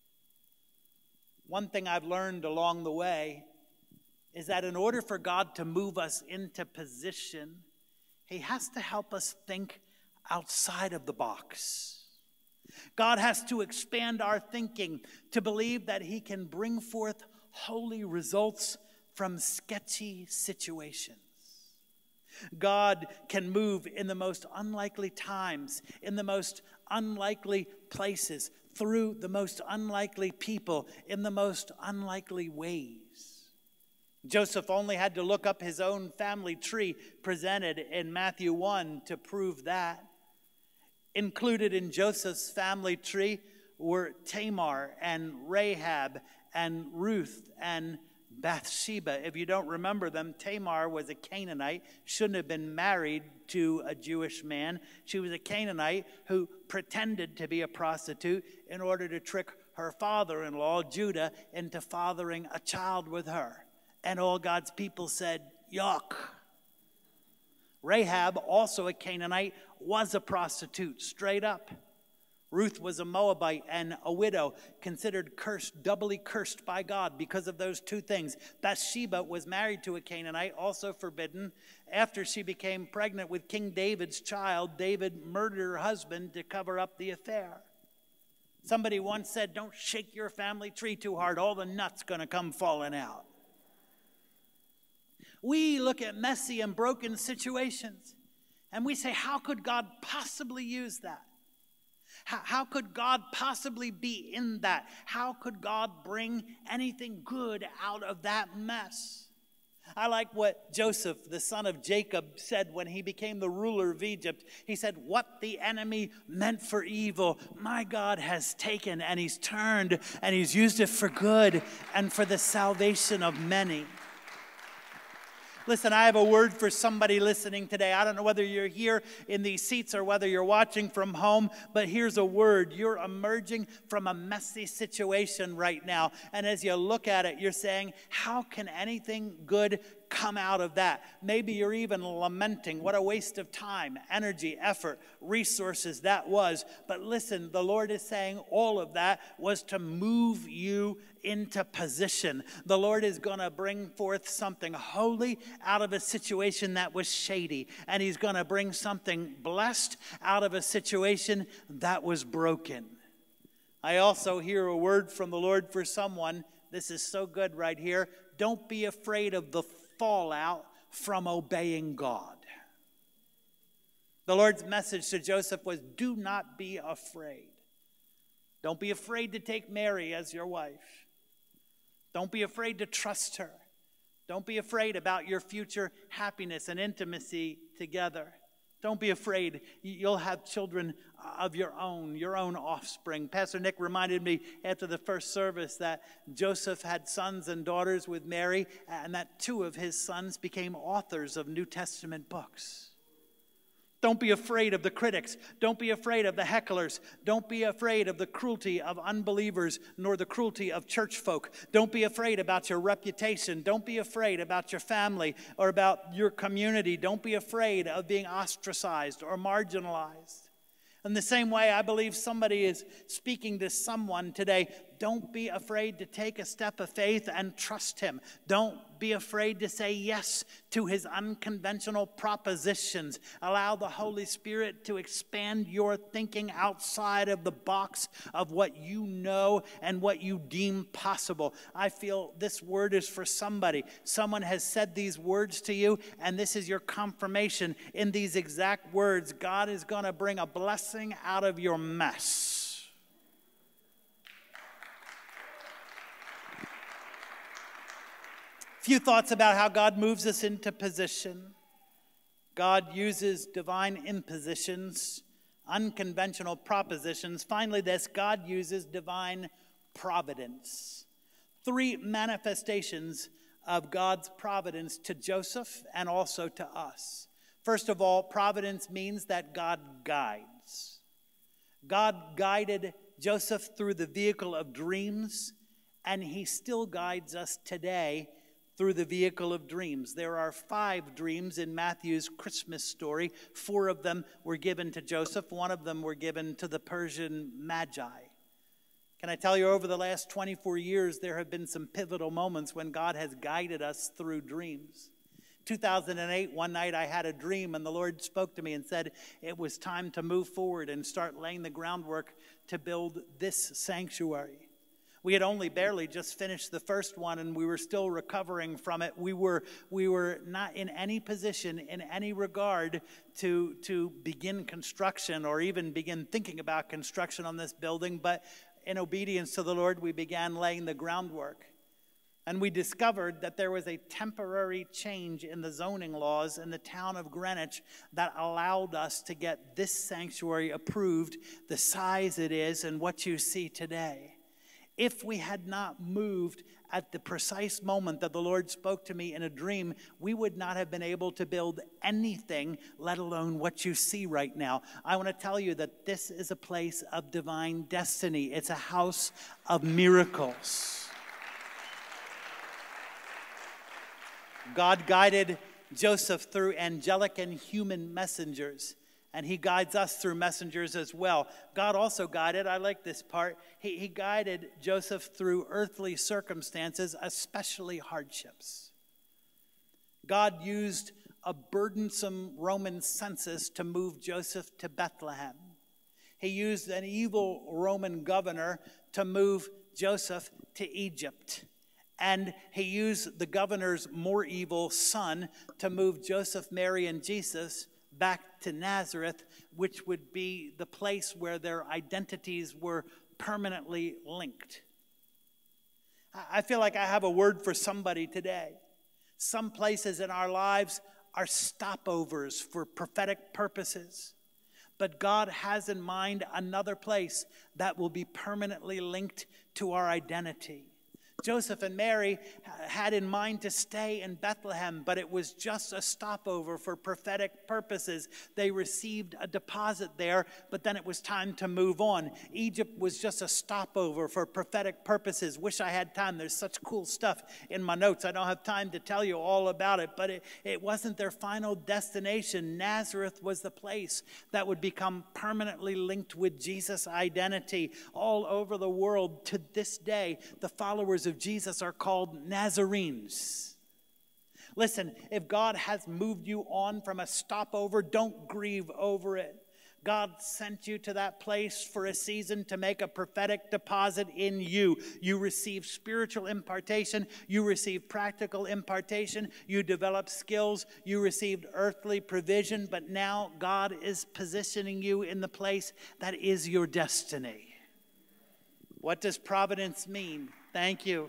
One thing I've learned along the way is that in order for God to move us into position, he has to help us think outside of the box. God has to expand our thinking to believe that he can bring forth holy results from sketchy situations. God can move in the most unlikely times, in the most unlikely places, through the most unlikely people, in the most unlikely ways. Joseph only had to look up his own family tree presented in Matthew 1 to prove that. Included in Joseph's family tree were Tamar and Rahab and Ruth and Bathsheba. If you don't remember them, Tamar was a Canaanite, shouldn't have been married to a Jewish man. She was a Canaanite who pretended to be a prostitute in order to trick her father-in-law, Judah, into fathering a child with her. And all God's people said, yuck. Rahab, also a Canaanite, was a prostitute, straight up. Ruth was a Moabite and a widow, considered cursed, doubly cursed by God because of those two things. Bathsheba was married to a Canaanite, also forbidden. After she became pregnant with King David's child, David murdered her husband to cover up the affair. Somebody once said, don't shake your family tree too hard, all the nuts going to come falling out. We look at messy and broken situations, and we say, how could God possibly use that? How could God possibly be in that? How could God bring anything good out of that mess? I like what Joseph, the son of Jacob, said when he became the ruler of Egypt. He said, what the enemy meant for evil, my God has taken, and he's turned, and he's used it for good and for the salvation of many. Listen, I have a word for somebody listening today. I don't know whether you're here in these seats or whether you're watching from home, but here's a word. You're emerging from a messy situation right now. And as you look at it, you're saying, how can anything good come out of that? Maybe you're even lamenting what a waste of time, energy, effort, resources that was. But listen, the Lord is saying all of that was to move you into position. The Lord is going to bring forth something holy out of a situation that was shady. And he's going to bring something blessed out of a situation that was broken. I also hear a word from the Lord for someone. This is so good right here. Don't be afraid of the fallout from obeying God. The Lord's message to Joseph was, do not be afraid. Don't be afraid to take Mary as your wife. Don't be afraid to trust her. Don't be afraid about your future happiness and intimacy together. Don't be afraid. You'll have children of your own offspring. Pastor Nick reminded me after the first service that Joseph had sons and daughters with Mary, and that 2 of his sons became authors of New Testament books. Don't be afraid of the critics. Don't be afraid of the hecklers. Don't be afraid of the cruelty of unbelievers, nor the cruelty of church folk. Don't be afraid about your reputation. Don't be afraid about your family or about your community. Don't be afraid of being ostracized or marginalized. In the same way, I believe somebody is speaking to someone today. Don't be afraid to take a step of faith and trust him. Don't be afraid to say yes to his unconventional propositions. Allow the Holy Spirit to expand your thinking outside of the box of what you know and what you deem possible. I feel this word is for somebody. Someone has said these words to you, and this is your confirmation. In these exact words, God is going to bring a blessing out of your mess. Few thoughts about how God moves us into position. God uses divine impositions, unconventional propositions. Finally, this, God uses divine providence. 3 manifestations of God's providence to Joseph and also to us. First of all, providence means that God guides. God guided Joseph through the vehicle of dreams, and he still guides us today through the vehicle of dreams. There are 5 dreams in Matthew's Christmas story. 4 of them were given to Joseph. 1 of them were given to the Persian Magi. Can I tell you, over the last 24 years, there have been some pivotal moments when God has guided us through dreams. 2008, one night I had a dream, and the Lord spoke to me and said it was time to move forward and start laying the groundwork to build this sanctuary. We had only barely just finished the first one, and we were still recovering from it. We were not in any position, in any regard, to begin construction or even begin thinking about construction on this building. But in obedience to the Lord, we began laying the groundwork. And we discovered that there was a temporary change in the zoning laws in the town of Greenwich that allowed us to get this sanctuary approved, the size it is, and what you see today. If we had not moved at the precise moment that the Lord spoke to me in a dream, we would not have been able to build anything, let alone what you see right now. I want to tell you that this is a place of divine destiny. It's a house of miracles. God guided Joseph through angelic and human messengers. And he guides us through messengers as well. God also guided, I like this part, he guided Joseph through earthly circumstances, especially hardships. God used a burdensome Roman census to move Joseph to Bethlehem. He used an evil Roman governor to move Joseph to Egypt. And he used the governor's more evil son to move Joseph, Mary, and Jesus back to Nazareth, which would be the place where their identities were permanently linked. I feel like I have a word for somebody today. Some places in our lives are stopovers for prophetic purposes. But God has in mind another place that will be permanently linked to our identity. Joseph and Mary had in mind to stay in Bethlehem, but it was just a stopover for prophetic purposes. They received a deposit there, but then it was time to move on. Egypt was just a stopover for prophetic purposes. Wish I had time. There's such cool stuff in my notes. I don't have time to tell you all about it, but it wasn't their final destination. Nazareth was the place that would become permanently linked with Jesus' identity. All over the world to this day, the followers of Jesus are called Nazarenes. Listen, if God has moved you on from a stopover, don't grieve over it. God sent you to that place for a season to make a prophetic deposit in you. You receive spiritual impartation. You receive practical impartation. You develop skills. You received earthly provision. But now God is positioning you in the place that is your destiny. What does providence mean? Thank you.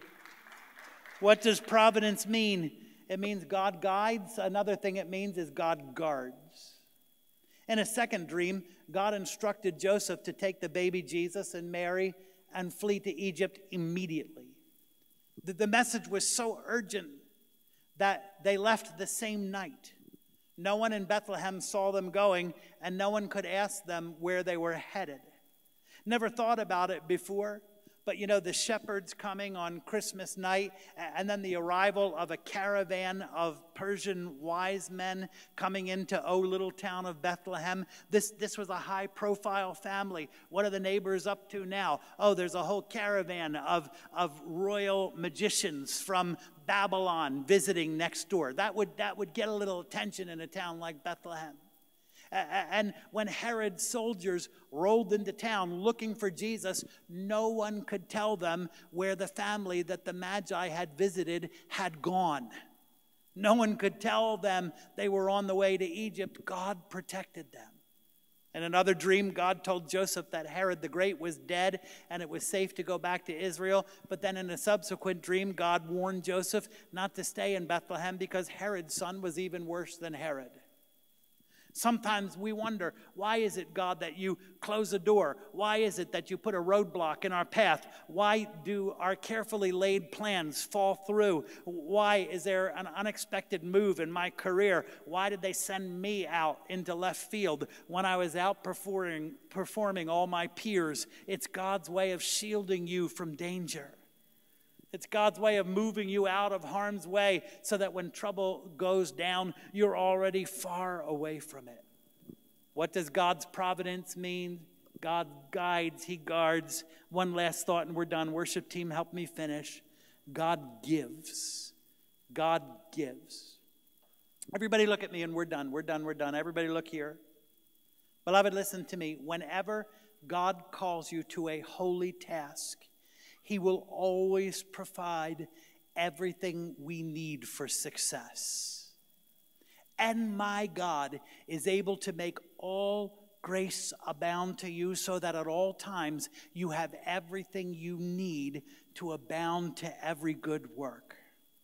What does providence mean? It means God guides. Another thing it means is God guards. In a second dream, God instructed Joseph to take the baby Jesus and Mary and flee to Egypt immediately. The message was so urgent that they left the same night. No one in Bethlehem saw them going, and no one could ask them where they were headed. Never thought about it before. But you know, the shepherds coming on Christmas night, and then the arrival of a caravan of Persian wise men coming into little town of Bethlehem. This was a high-profile family. What are the neighbors up to now? Oh, there's a whole caravan of royal magicians from Babylon visiting next door. That would get a little attention in a town like Bethlehem. And when Herod's soldiers rolled into town looking for Jesus, no one could tell them where the family that the Magi had visited had gone. No one could tell them they were on the way to Egypt. God protected them. In another dream, God told Joseph that Herod the Great was dead and it was safe to go back to Israel. But then in a subsequent dream, God warned Joseph not to stay in Bethlehem because Herod's son was even worse than Herod. Sometimes we wonder, why is it, God, that you close a door? Why is it that you put a roadblock in our path? Why do our carefully laid plans fall through? Why is there an unexpected move in my career? Why did they send me out into left field when I was out performing all my peers? It's God's way of shielding you from danger. It's God's way of moving you out of harm's way so that when trouble goes down, you're already far away from it. What does God's providence mean? God guides, He guards. One last thought and we're done. Worship team, help me finish. God gives. God gives. Everybody look at me and we're done. We're done. We're done. Everybody look here. Beloved, listen to me. Whenever God calls you to a holy task, He will always provide everything we need for success. And my God is able to make all grace abound to you so that at all times you have everything you need to abound to every good work.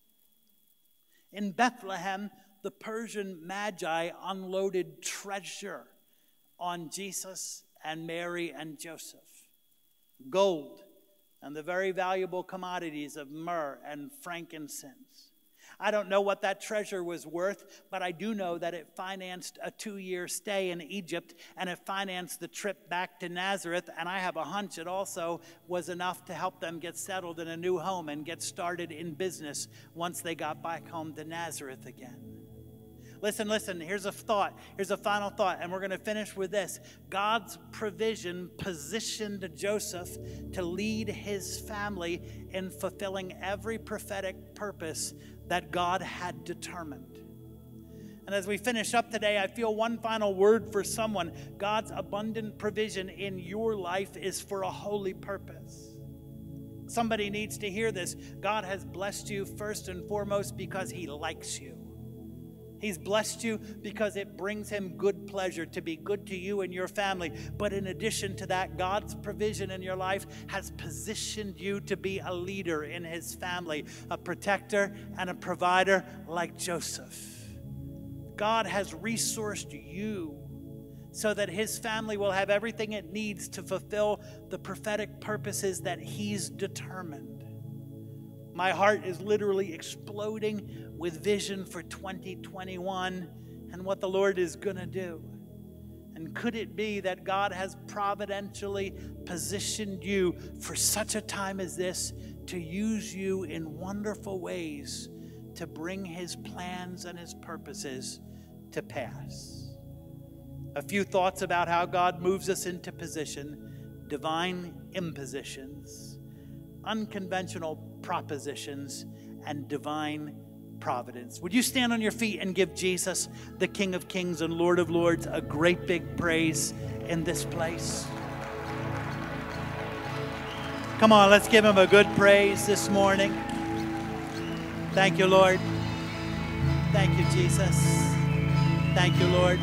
In Bethlehem, the Persian Magi unloaded treasure on Jesus and Mary and Joseph. Gold, and the very valuable commodities of myrrh and frankincense. I don't know what that treasure was worth, but I do know that it financed a 2-year stay in Egypt, and it financed the trip back to Nazareth, and I have a hunch it also was enough to help them get settled in a new home and get started in business once they got back home to Nazareth again. Listen, here's a thought. Here's a final thought, and we're going to finish with this. God's provision positioned Joseph to lead his family in fulfilling every prophetic purpose that God had determined. And as we finish up today, I feel one final word for someone. God's abundant provision in your life is for a holy purpose. Somebody needs to hear this. God has blessed you first and foremost because He likes you. He's blessed you because it brings him good pleasure to be good to you and your family. But in addition to that, God's provision in your life has positioned you to be a leader in his family, a protector and a provider like Joseph. God has resourced you so that his family will have everything it needs to fulfill the prophetic purposes that he's determined. My heart is literally exploding with vision for 2021 and what the Lord is going to do. And could it be that God has providentially positioned you for such a time as this to use you in wonderful ways to bring his plans and his purposes to pass? A few thoughts about how God moves us into position: divine impositions, unconventional propositions, and divine providence. Would you stand on your feet and give Jesus, the King of Kings and Lord of Lords, a great big praise in this place? Come on, let's give him a good praise this morning. Thank you, Lord. Thank you, Jesus. Thank you, Lord.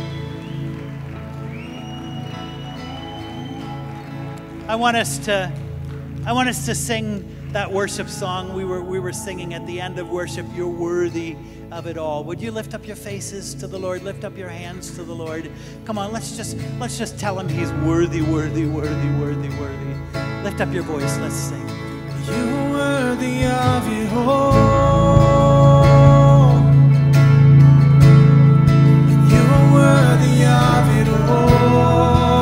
I want us to sing that worship song we were singing at the end of worship. You're worthy of it all. Would you lift up your faces to the Lord? Lift up your hands to the Lord. Come on, let's just tell him he's worthy, worthy, worthy, worthy, worthy. Lift up your voice. Let's sing. You're worthy of it all. You're worthy of it all.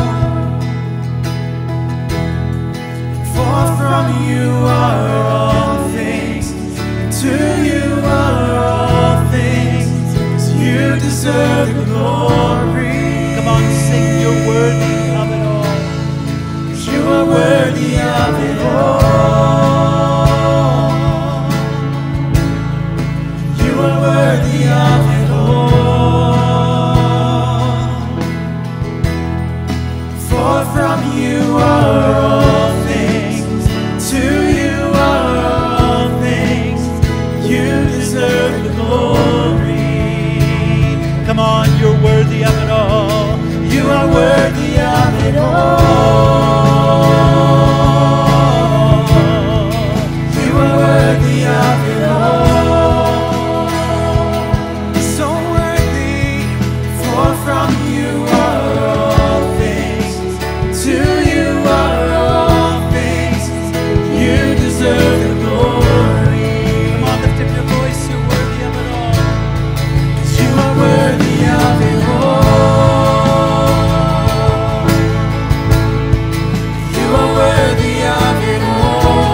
For from you are all things, and to you are all things, 'cause you deserve the glory. Come on, sing. You're worthy of it all. You are worthy of it all. You are worthy of it all. For from you are all things, to you are all things, you deserve the glory. Come on, you're worthy of it all. You are worthy of it all. You are worthy of it all. So worthy, for from you are all things, to you are all things, you deserve the glory. Come on, lift up your voice. You're worthy of it all. 'Cause you are worthy of it all. You are worthy of it all.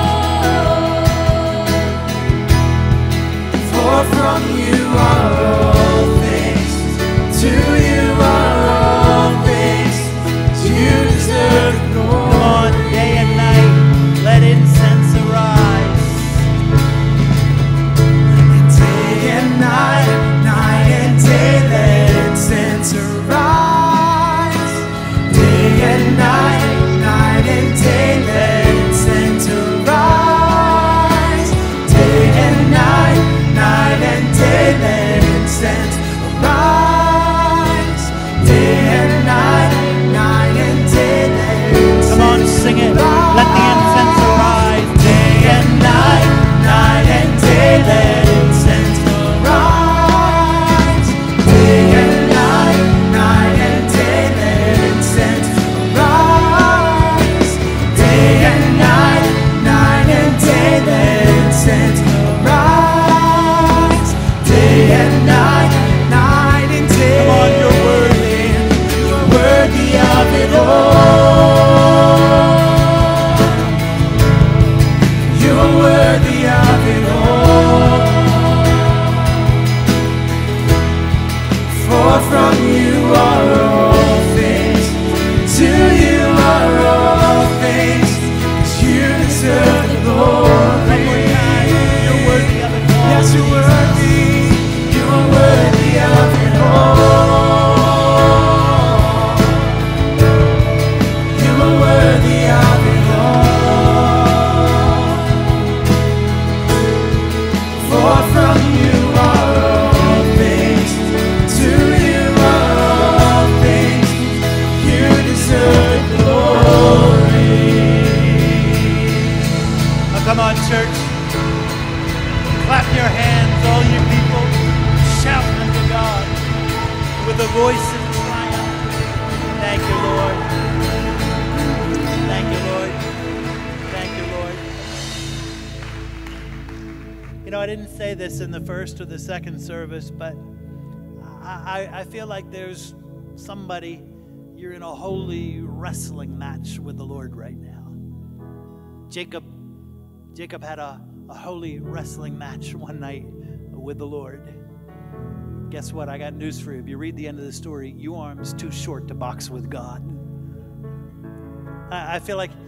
For from you are all things, to you are all things, you deserve the glory. Come on, day and night, let incense arise. Day and night, night and day, let incense arise. Day and night, night and day, let incense arise. Day and night, night and day, let incense arise. Day and night, night and day, let incense. Come on, sing it. Let the incense arise. Day and night, night and day, let incense arise. Day and night, night and day, let incense arise. Day and night, night and day, let incense arise. Day and night, night and day. Come on, you're worthy. You're worthy of it all. You are worthy of it all. For from you are all things, to you are all things, 'cause you deserve the glory. You're worthy of it all. Yes, you're worthy. You are worthy of it all. You are worthy of it all. For from you are all a voice of triumph. Thank you, Lord. Thank you, Lord. Thank you, Lord. You know, I didn't say this in the first or the second service, but I feel like there's somebody, you're in a holy wrestling match with the Lord right now. Jacob had a holy wrestling match one night with the Lord. Guess what? I got news for you. If you read the end of the story, your arm's too short to box with God. I feel like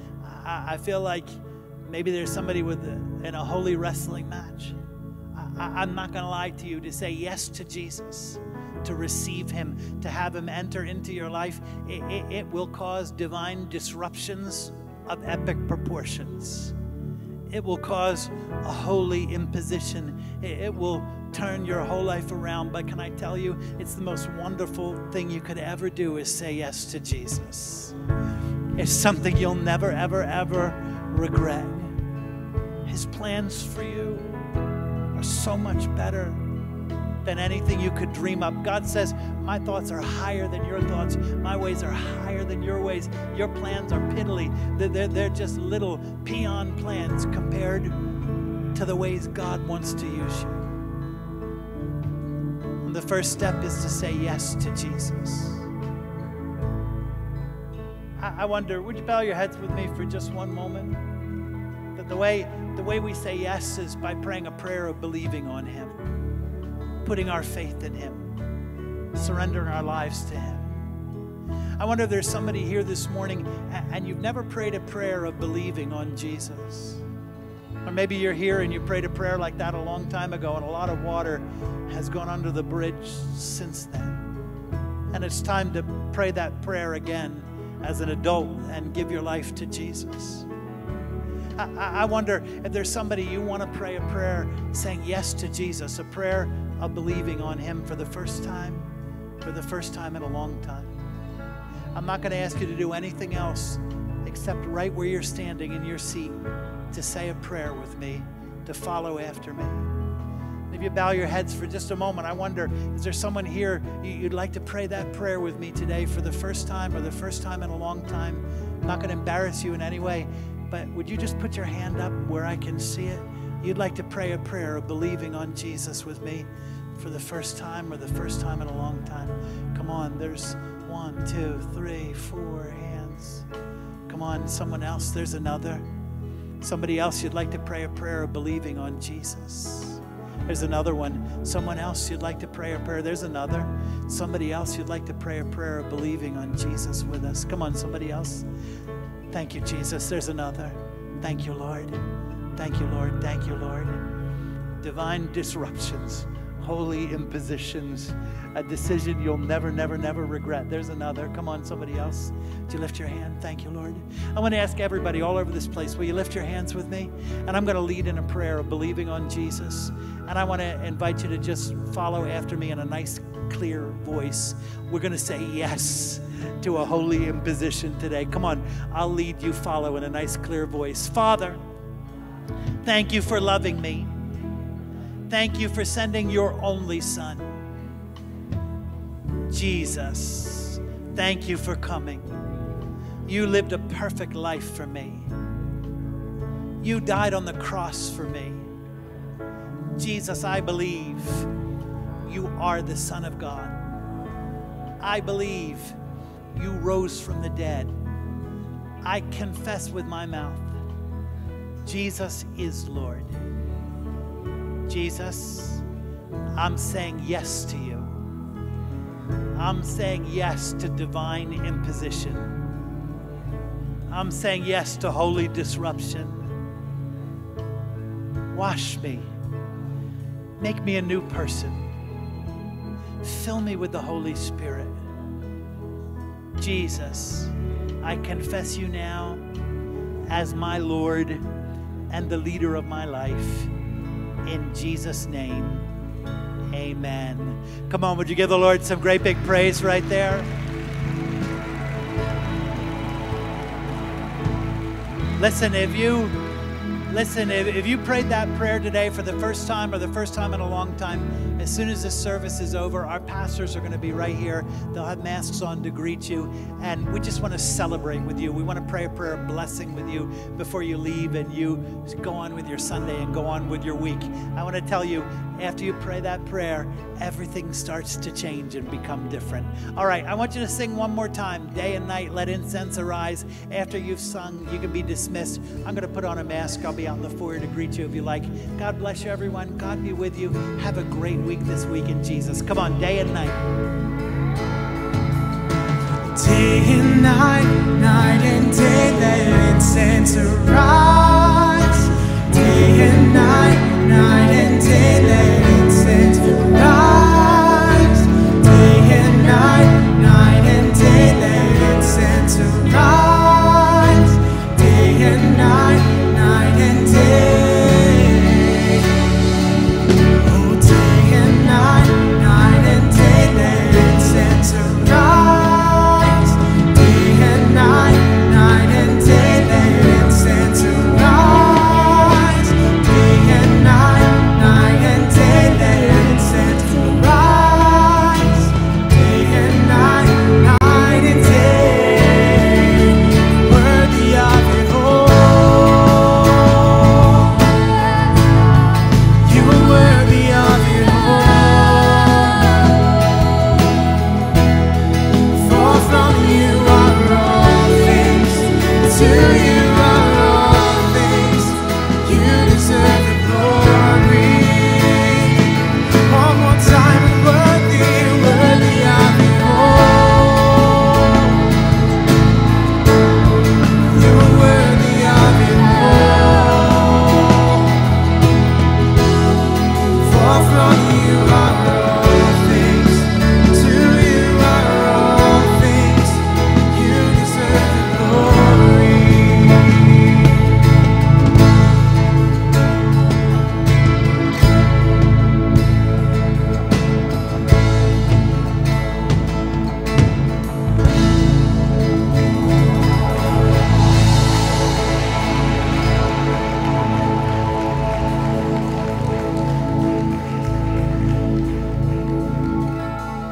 maybe there's somebody in a holy wrestling match. I'm not going to lie to you. To say yes to Jesus, to receive him, to have him enter into your life, it will cause divine disruptions of epic proportions. It will cause a holy imposition. It will turn your whole life around. But can I tell you, it's the most wonderful thing you could ever do is say yes to Jesus. It's something you'll never, ever, ever regret. His plans for you are so much better than anything you could dream up. God says, my thoughts are higher than your thoughts. My ways are higher than your ways. Your plans are piddly. They're just little peon plans compared to the ways God wants to use you. And the first step is to say yes to Jesus. I wonder, would you bow your heads with me for just one moment? That the way we say yes is by praying a prayer of believing on him, putting our faith in him, surrendering our lives to him. I wonder if there's somebody here this morning and you've never prayed a prayer of believing on Jesus. Or maybe you're here and you prayed a prayer like that a long time ago and a lot of water has gone under the bridge since then. And it's time to pray that prayer again as an adult and give your life to Jesus. I wonder if there's somebody you want to pray a prayer saying yes to Jesus, a prayer of believing on him for the first time in a long time. I'm not going to ask you to do anything else except right where you're standing in your seat to say a prayer with me, to follow after me. And if you bow your heads for just a moment, I wonder, is there someone here you'd like to pray that prayer with me today for the first time or the first time in a long time? I'm not going to embarrass you in any way, but would you just put your hand up where I can see it? You'd like to pray a prayer of believing on Jesus with me for the first time or the first time in a long time. Come on, there's 1, 2, 3, 4 hands. Come on, someone else, there's another. Somebody else, you'd like to pray a prayer of believing on Jesus. There's another one. Someone else, you'd like to pray a prayer. There's another. Somebody else, you'd like to pray a prayer of believing on Jesus with us. Come on, somebody else. Thank you, Jesus. There's another. Thank you, Lord. Thank you, Lord. Thank you, Lord. Divine disruptions, holy impositions, a decision you'll never, never, never regret. There's another. Come on, somebody else. Would you lift your hand? Thank you, Lord. I want to ask everybody all over this place, will you lift your hands with me? And I'm going to lead in a prayer of believing on Jesus. And I want to invite you to just follow after me in a nice, clear voice. We're going to say yes to a holy imposition today. Come on, I'll lead, you follow in a nice, clear voice. Father, thank you for loving me. Thank you for sending your only Son. Jesus, thank you for coming. You lived a perfect life for me. You died on the cross for me. Jesus, I believe you are the Son of God. I believe you rose from the dead. I confess with my mouth, Jesus is Lord. Jesus, I'm saying yes to you. I'm saying yes to divine imposition. I'm saying yes to holy disruption. Wash me. Make me a new person. Fill me with the Holy Spirit. Jesus, I confess you now as my Lord and the leader of my life. In Jesus' name, amen. Come on, would you give the Lord some great big praise right there? Listen, if you Listen, if you prayed that prayer today for the first time or the first time in a long time, as soon as this service is over, our pastors are going to be right here. They'll have masks on to greet you. And we just want to celebrate with you. We want to pray a prayer of blessing with you before you leave and you go on with your Sunday and go on with your week. I want to tell you, after you pray that prayer, everything starts to change and become different. All right, I want you to sing one more time. Day and night, let incense arise. After you've sung, you can be dismissed. I'm going to put on a mask. I'll be out in the foyer to greet you if you like. God bless you, everyone. God be with you. Have a great week this week in Jesus. Come on, day and night. Day and night, night and day, let incense arise. Day and night, night and day, let incense arise. Day and night, night and day, let incense arise. Day and night, night and day. Oh, day and night, night and day, let incense arise. Day and night, night and day, let incense arise. Day and night, night and day, let incense arise. Day and night, night and day, worthy of it all. You are worthy of it all. For from you are all things, to you are all things. You deserve the glory. One more time, worthy, worthy of it all. You are worthy of it all. For from you are all things, to you are all things. You deserve the glory.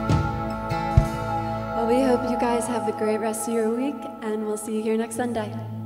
Well, we hope you guys have a great rest of your week, and we'll see you here next Sunday.